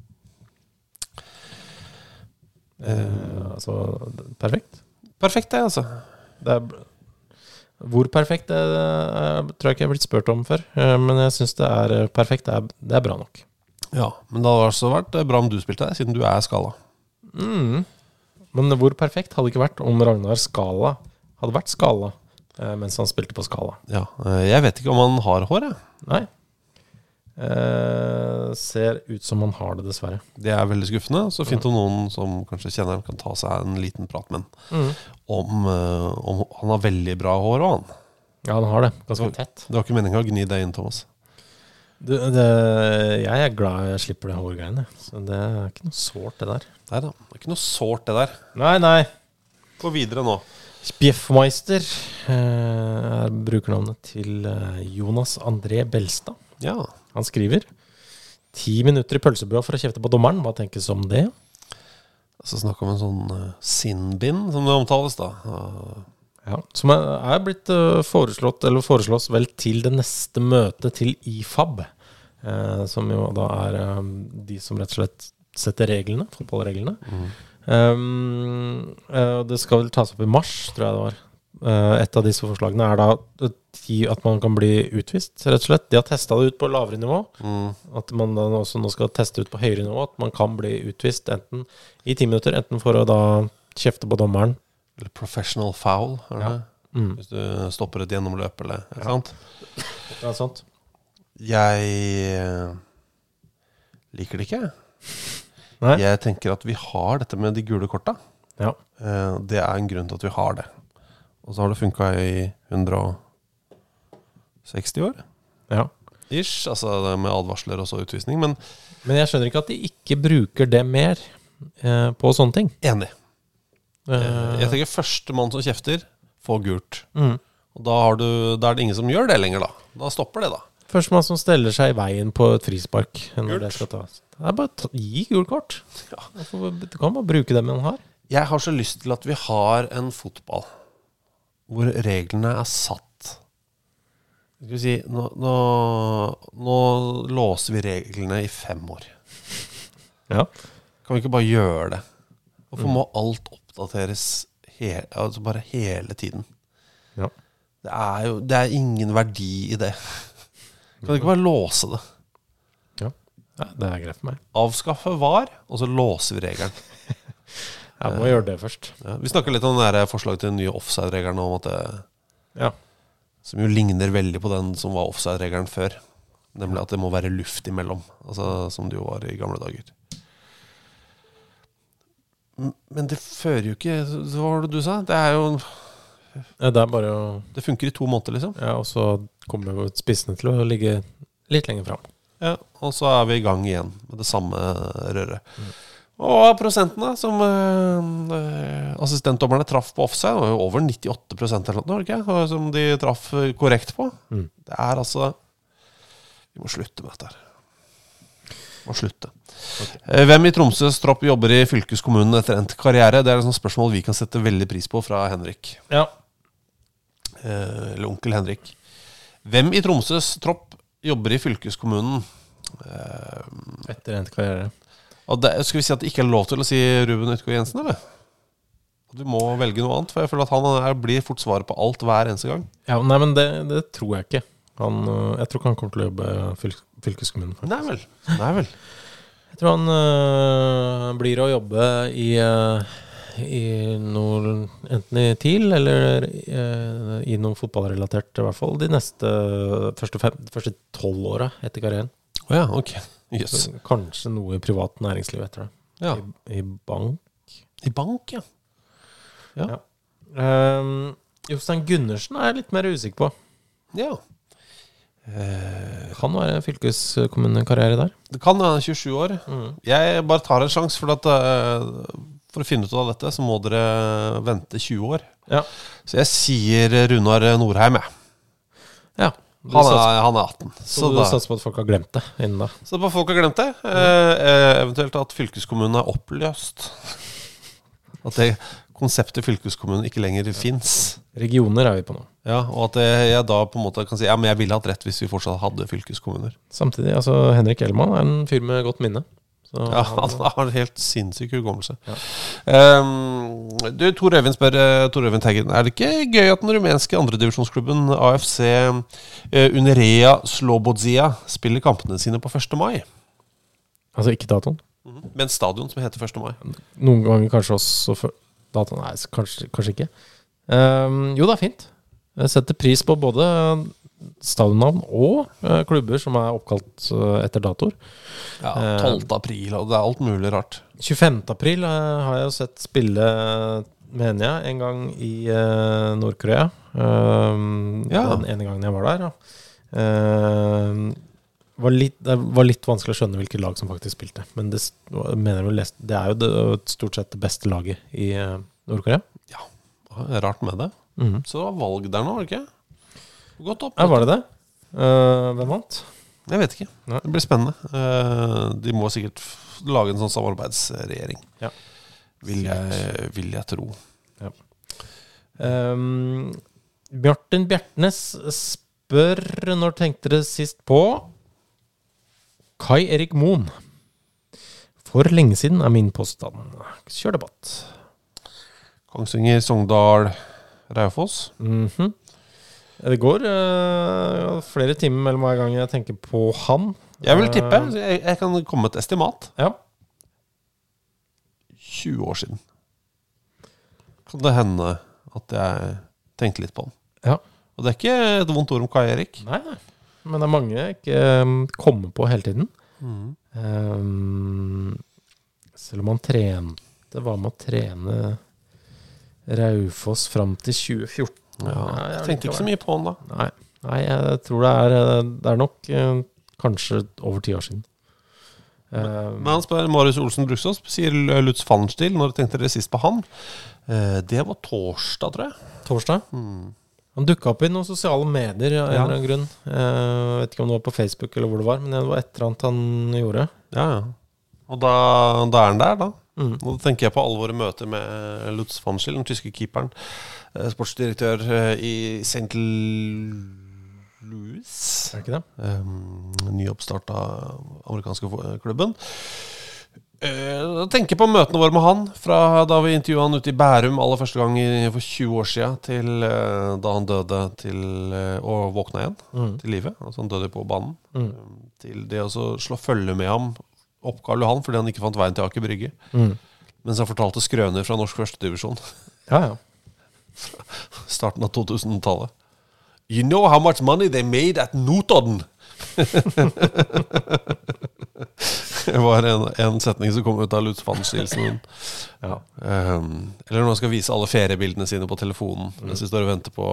Uh, altså, perfekt?
Perfekt det, altså.
Det er, hvor perfekt det er, tror jeg ikke jeg har blitt spurt om før, uh, men jeg synes det er perfekt, det er, det er bra nok.
Ja, men det hadde også vært bra om du spilte der, siden du er Skala.
Mm. Men hvor perfekt hadde det ikke vært om Ragnar Skala hadde vært Skala mens han spilte på Skala?
Ja, jeg vet ikke om han har hår, jeg.
Nei. Eh, ser ut som han har det, dessverre.
Det er veldig skuffende. Så fint om noen som kanskje kjenner han kan ta seg en liten prat med han. Mm. Om, om han har veldig bra hår, og han.
Ja, han har det. Ganske tett.
Det var ikke meningen å gni deg inn, Thomas.
Du, det, jeg er glad jeg slipper det hårgreiene. Så det er ikke noe sårt, det der.
Nei da, det er ikke noe sårt, det der.
Nei, nei.
Gå videre nå.
Spjeffmeister er brukernavnet til Jonas André Belstad.
Ja.
Han skriver ti minutter i pølsebrød for å kjefte på dommeren. Hva tenkes om det?
Så snakker vi om en sånn uh, sinnbind, som det omtales da. Uh.
Ja, som er, er blitt uh, foreslått, eller foreslås vel til det neste møtet til I F A B. Uh, som jo da er um, de som rett og slett setter reglene, fotballreglene. Mm. Um, uh, det skal vel tas opp i mars, tror jeg det var. Uh, et av disse forslagene er da at man kan bli utvist, rett og slett. De har testet det ut på lavere nivå, mm. at man da også nå skal teste ut på høyere nivå, at man kan bli utvist enten i ti minutter, enten for å da kjefte på dommeren.
Eller professional foul, er det? Ja. Mm. Hvis du stopper et gjennomløp, eller, er det
ja.
sant?
Ja, sant.
Jeg liker det ikke. Nei. Jeg tenker at vi har dette med de gule korta.
Ja.
Det er en grunn til at vi har det. Og så har det funket i hundre og seksti år.
Ja.
Ish, altså det med advarsler og så utvisning. Men,
men jeg skjønner ikke at de ikke bruker det mer eh, på sånne ting.
Enig. Uh, jeg tenker første mann som kjefter får gult.
Mm.
Og da, har du, da er det ingen som gjør det lenger da. Da stopper det da.
Første mann som steller seg i veien på et frispark. Når det skal tas. Det er bare å gi gult kort. Ja. Du kan bare bruke det man har.
Jeg har så lyst til at vi har en fotball hvor reglene er satt. Skal vi si, nå, nå, nå låser vi reglene i fem år.
Ja.
Kan vi ikke bare gjøre det? Hvorfor må alt oppdateres he, altså bare hele tiden?
Ja.
Det er jo det er ingen verdi i det. Kan vi ikke bare låse det?
Ja, ja det er greit for meg.
Avskaffe var, og så låser vi regelen.
Jeg må uh, gjøre det først.
Ja, vi snakker litt om det der forslaget til den nye offside-regelen om at det,
ja.
som jo ligner veldig på den som var offside-regelen før. Nemlig at det må være luft imellom, altså, som det jo var i gamle dager. Men det fører jo ikke, hva var det du sa? Det er jo...
Ja, det er bare å...
Det funker i to måneder, liksom.
Ja, og så kommer jo spissene til å ligge litt lenger frem.
Ja, og så er vi i gang igjen med det samme røret. Mm. Og prosentene som øh, assistentdommerne traff på offside var jo over nittiåtte prosent eller noe, ikke? Som de traff korrekt på. Mm. Det er altså... Vi må slutte med dette her. Må slutte. Okay. Hvem i Tromsøs tropp jobber i fylkeskommunen etter endt karriere? Det er et sånt spørsmål vi kan sette veldig pris på fra Henrik.
Ja.
Eh, eller onkel Henrik. Hvem i Tromsøs tropp jobber i fylkeskommunen? Eh,
etter endt karriere.
Og det, skal vi si at det ikke er lov til å si Ruben Ytgaard Jensen, eller? Du må velge noe annet, for jeg føler at han er, blir fort svaret på alt hver eneste gang.
Ja, nei, men det, det tror jeg ikke. Han, jeg tror ikke han kommer til å jobbe i fylkeskommunen. Faktisk.
Nei vel, nei vel.
Jeg tror han øh, blir å jobbe i, øh, i noe, enten i TIL eller øh, i noe fotballrelatert, i hvert fall de neste første, fem, første tolv årene etter karrieren.
Åja, oh, ok. Yes.
Kanskje noe i privat næringsliv etter det.
Ja.
I, I bank.
I bank, ja. Ja.
ja. Um, Jostein Gundersen er jeg litt mer usikker på.
Ja.
Det kan være fylkeskommunekarriere der.
Det kan være tjuesju år. Mm. Jeg bare tar en sjans, for, at, for å finne ut av dette så må dere vente tjue år.
Ja.
Så jeg sier Runar Norheim, jeg.
Ja.
Han er, han er atten.
Så, så du satser på at folk har glemt det innen da?
Så på at folk har glemt det. Eh, eventuelt at fylkeskommunen er oppløst. At det konseptet fylkeskommunen ikke lenger finnes.
Regioner er vi på nå.
Ja, og at jeg da på en måte kan si ja, men jeg ville hatt rett hvis vi fortsatt hadde fylkeskommuner.
Samtidig, altså Henrik Ellemann er en fyr med godt minne. Så
ja, han har en helt sinnssyk hukommelse. Ja. Um, du, Tor Øyvind spør, Tor Øyvind Teggen, er det ikke gøy at den rumenske andredivisjonsklubben A F C uh, Unerea Slobodzia spiller kampene sine på første mai?
Altså ikke datoen?
Mm-hmm. Men stadion som heter første mai.
Noen ganger kanskje også for datoen, nei, kanskje, kanskje ikke. Um, jo, det er fint. Jeg setter pris på både stadionnavn og uh, klubber som er oppkalt uh, etter datoer.
Ja, tolvte april, og det er alt mulig rart.
tjuefemte april uh, har jeg jo sett spille, mener jeg, en gang i uh, Nord-Korea. Uh, ja. Den ene gangen jeg var der. Ja. Uh, var litt, det var litt vanskelig å skjønne hvilket lag som faktisk spilte. Men det, mener vel, det er jo det, stort sett det beste laget i uh, Nord-Korea.
Ja, rart med det.
Mm-hmm.
Så det var valg der nå, var det ikke? Godt opp.
Ja, var det det? Uh, hvem vant?
Jeg vet ikke. Nei. Det blir spennende. Uh, de må sikkert lage en sånn samarbeidsregjering.
Ja.
Vil jeg, vil jeg tro.
Ja. Um, Bjartin Bjertnes spør, når tenkte dere sist på Kai Erik Moen? For lenge siden er min påstand. Kjør debatt.
Kongsvinger, Sogndal, Raufoss.
Mhm. Det går uh, flere timer mellom hver gang jeg tenker på han.
Jeg vil tippe. Jeg, jeg kan komme med et estimat.
Ja.
tjue år siden. Kan det hende at jeg tenkte litt på han.
Ja.
Og det er ikke et vondt ord om Kai Erik.
Nei, nei. Men det er mange jeg ikke um, kommer på hele tiden.
Mm.
Um, selv om han trente, var med å trene Raufoss frem til tjue fjorten.
Ja, jeg, jeg tenkte ikke så mye på han da.
Nei, nei jeg tror det er, det er nok eh, kanskje over ti år siden.
Men, uh, men han spør Marius Olsen Bruksås, sier Lutz Fallenstiel, når tenkte dere sist på han? Uh, det var torsdag, tror jeg.
Torsdag?
Mm.
Han dukket opp i noen sosiale medier av en eller annen grunn. Jeg uh, vet ikke om det var på Facebook eller hvor det var, men det var et eller annet han gjorde.
Ja, ja. Og da, da er han der, da.
Mm.
Nå tenker jeg på alle våre møter med Lutz Fallenstiel, den tyske keeperen, sportsdirektør i Saint Louis.
Er det ikke det?
Um, nyoppstartet amerikanske klubben. Jeg tenker på møtene våre med han, fra da vi intervjuet han ute i Bærum aller første gang for tjue år siden, til da han døde til, og våkna igjen
mm.
til livet. Altså han døde på banen.
Mm.
Til det å slå følge med ham opp Karl Johan, fordi han ikke fant veien til Aker Brygge.
Mm.
Mens han fortalte skrøner fra norsk førstedivisjon.
Ja, ja.
Starten av to-tusen-tallet. You know how much money they made at Notodden? Det var en, en setning som kom ut av Lutz-Fann-stilsen. Ja. Um, eller når man skal vise alle feriebildene sine på telefonen, mm. mens de står og venter på...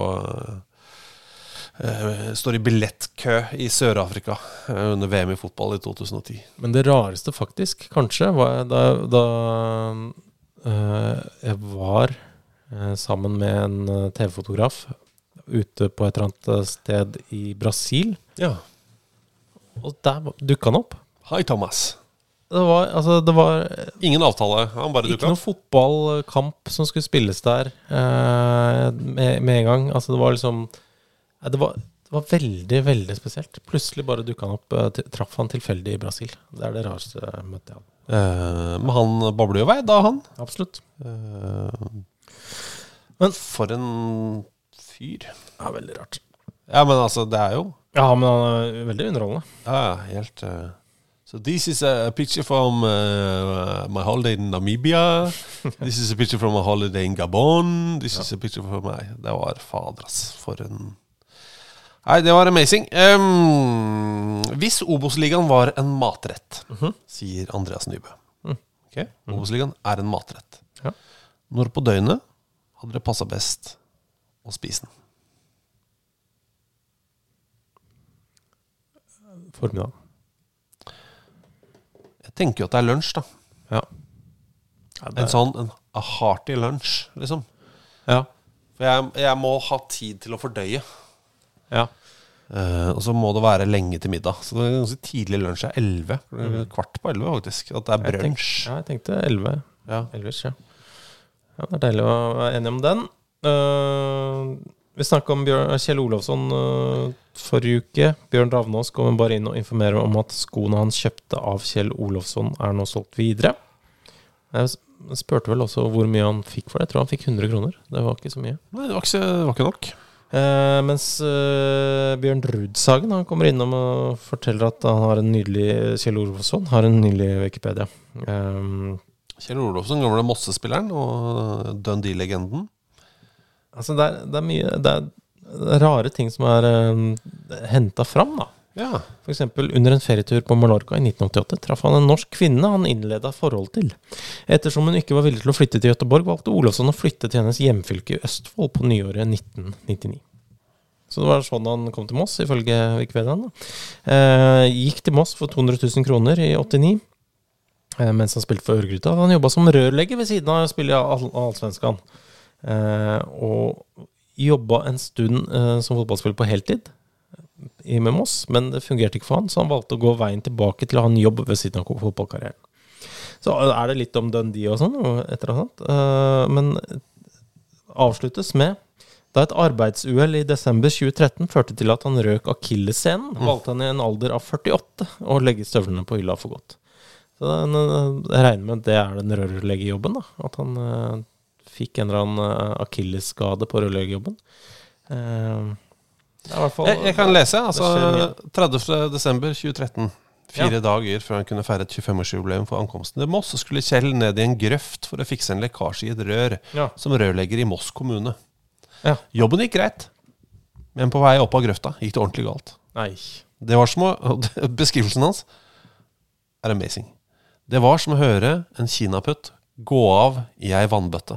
Uh, står i billettkø i Sør-Afrika uh, under V M i fotball i to tusen og ti.
Men det rareste faktisk, kanskje, var da, da uh, jeg var uh, sammen med en uh, T V-fotograf ute på et eller annet sted i Brasil.
Ja.
Og der dukket han opp.
Hei, Thomas.
Det var, altså, det var
ingen avtale, han bare dukket
opp. Ikke noen fotballkamp som skulle spilles der uh, med, med en gang. Altså, det var liksom... Det var, det var veldig, veldig spesielt. Plutselig bare dukket han opp, uh, traff han tilfeldig i Brasil. Det er det rareste møtet jeg hadde.
Uh, men han babler jo vei da, han.
Absolutt.
Uh, men for en... fyr.
Ja, veldig rart.
Ja, men altså, det er jo...
Ja, men han er veldig underholdende.
Ja, helt... Uh... So this is a picture from uh, my holiday in Namibia. This is a picture from my holiday in Gabon. This ja. is a picture from my... Det var fader, ass. For en... Nei, det var amazing. Um, hvis Obos-ligaen var en matrett, uh-huh. sier Andreas Nybø. Uh. Ok, uh-huh. Obos-ligaen er en matrett. Ja. Når på døgnet hadde det passet best og spise den.
Formiddag.
Jeg tenker jo at det er lunsj, da.
Ja. Ja,
en sånn en, a hearty lunsj, liksom.
Ja.
For jeg, jeg må ha tid til å fordøye.
Ja.
Uh, og så må det være lenge til middag. Så det er ganske tidlig lunsj. Det er elleve. Mm. Kvart på elleve, faktisk. At det er brunch.
Ja, jeg tenkte elleve.
Ja.
Elvis, ja. Ja, det er deilig å være enig om den. Uh, vi snakket om Bjørn, Kjell Olofsson uh, forrige uke. Bjørn Ravnås kommer bare inn og informerer om at skoene han kjøpte av Kjell Olofsson er nå solgt videre. Jeg spurte vel også hvor mye han fikk for det. Jeg tror han fikk hundre kroner. Det var ikke så mye.
Nei, det var ikke, det var ikke nok.
Uh, mens uh, Bjørn Rudsagen han kommer innom og forteller at han har en nydelig Kjell Olofsson har en nydelig Wikipedia. Um,
Kjell Olofsson, gamle Mosse-spilleren og Dundee-legenden.
Altså det er, det er mye det er rare ting som er uh, hentet fram da.
Ja.
For eksempel under en ferietur på Mallorca i nitten åttiåtte traff han en norsk kvinne han innledet forhold til. Ettersom hun ikke var villig til å flytte til Göteborg, valgte Olofsson å flytte til hennes hjemfylke i Østfold på nyåret nitten nittini. Så det var sånn han kom til Moss, ifølge Wikipedia. Eh, gikk til Moss for to hundre tusen kroner i åttini, eh, mens han spilte for Ørgryta. Han jobbet som rørlegger ved siden av å spille i Allsvenskan. Eh, og jobbet en stund eh, som fotballspiller på heltid i med Moss, men det fungerte ikke for han, så han valgte å gå veien tilbake til å ha en jobb ved siden av fotballkarrieren. Så er det litt om Dundee og sånn, etter og sånt, uh, men avsluttes med da et arbeidsuhell i desember tjue tretten førte til at han røk akillessenen, mm. valgte han i en alder av førtiåtte å legge støvlene på hylla for godt. Så den, jeg regner med at det er den rørleggerjobben da, at han uh, fikk en eller annen uh, akillesskade på rørleggerjobben. Uh,
Jeg, jeg kan lese, altså tredivte desember tjue tretten, fire ja. dager før han kunne feire et tjuefem-årsjubileum for ankomsten til Moss, så skulle Kjell ned i en grøft for å fikse en lekkasje i et rør ja. som rørlegger i Moss kommune.
Ja.
Jobben gikk greit, men på vei opp av grøfta gikk det ordentlig galt.
Nei.
Det var som å, beskrivelsen hans er amazing. Det var som å høre en kinaputt gå av i ei vannbøtte.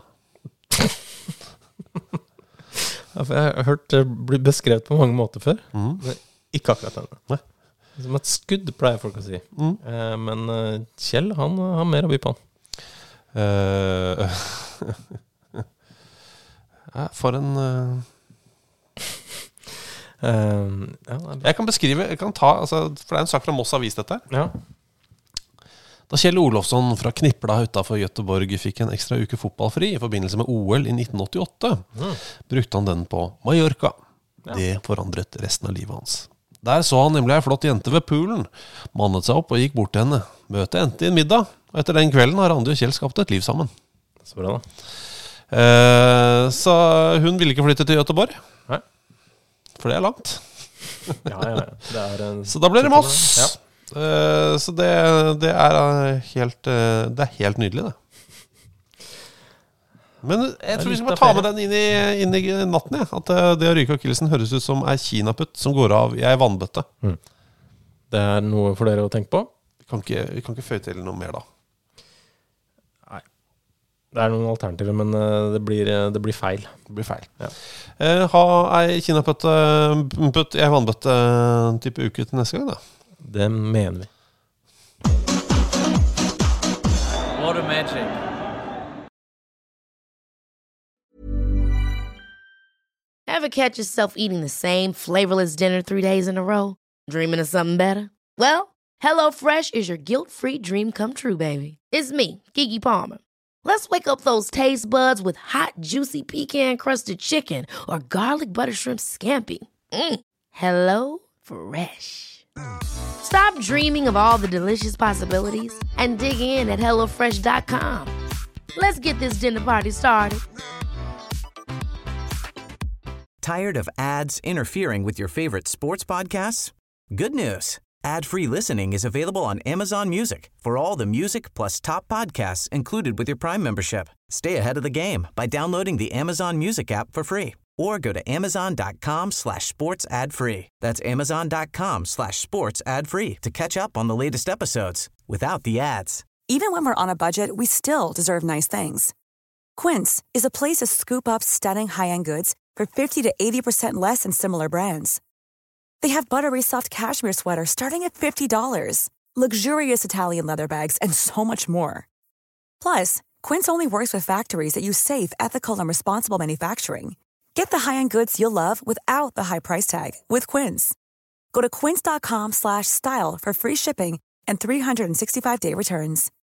Ja, for jeg har hørt det bli beskrevet på mange måter før.
Mm.
Ikke akkurat denne.
Nei.
Som et skudd, pleier folk å si.
Mm.
Eh, men uh, Kjell, han har mer å by på han.
Uh, ja, for en... Uh...
uh, ja,
jeg kan beskrive, jeg kan ta, altså, for det er en sak fra Moss Avis dette.
Ja.
Da Kjell Olofsson fra Knipla utenfor Göteborg fikk en ekstra uke fotballfri i forbindelse med O L i nitten åttiåtte, mm. brukte han den på Mallorca. Ja. Det forandret resten av livet hans. Der så han nemlig en flott jente ved poolen, mannet seg opp og gikk bort til henne. Møtet endte i en middag, og etter den kvelden har Randi og Kjell skapt et liv sammen.
Så bra da.
Eh, så hun ville ikke flytte til Göteborg.
Nei.
For det er langt.
ja, ja, ja. Det er en...
Så da ble det Moss.
Ja.
Uh, så det, det er helt uh, Det er helt nydelig det. Men jeg tror vi skal bare ta med den inn i, inn i natten ja. At uh, det å ryke akillesen høres ut som ei kinaputt som går av i ei vannbøtte.
mm. Det er noe for dere å tenke på.
Kan ikke, vi kan ikke føye til noe mer da.
Nei. Det er noen alternativer, men uh, det, blir, uh, det blir feil.
Det blir feil.
Ja.
Uh, ha ei kinapøtte, putt i ei vannbøtte type uke til neste gang da.
Det mener vi.
What a magic.
Ever catch yourself eating the same flavorless dinner three days in a row? Dreaming of something better? Well, HelloFresh is your guilt-free dream come true, baby. It's me, Keke Palmer. Let's wake up those taste buds with hot, juicy pecan-crusted chicken or garlic butter shrimp scampi. Mm. Hello Fresh. Stop dreaming of all the delicious possibilities and dig in at hello fresh dot com. Let's get this dinner party started.
Tired of ads interfering with your favorite sports podcasts? Good news. Ad-free listening is available on Amazon Music for all the music plus top podcasts included with your Prime membership. Stay ahead of the game by downloading the Amazon Music app for free or go to amazon.com slash sports ad free. That's amazon.com slash sports ad free to catch up on the latest episodes without the ads.
Even when we're on a budget, we still deserve nice things. Quince is a place to scoop up stunning high-end goods for fifty to eighty percent less than similar brands. They have buttery soft cashmere sweaters starting at fifty dollars, luxurious Italian leather bags, and so much more. Plus, Quince only works with factories that use safe, ethical, and responsible manufacturing. Get the high-end goods you'll love without the high price tag with Quince. Go to quince.com slash style for free shipping and three sixty-five day returns.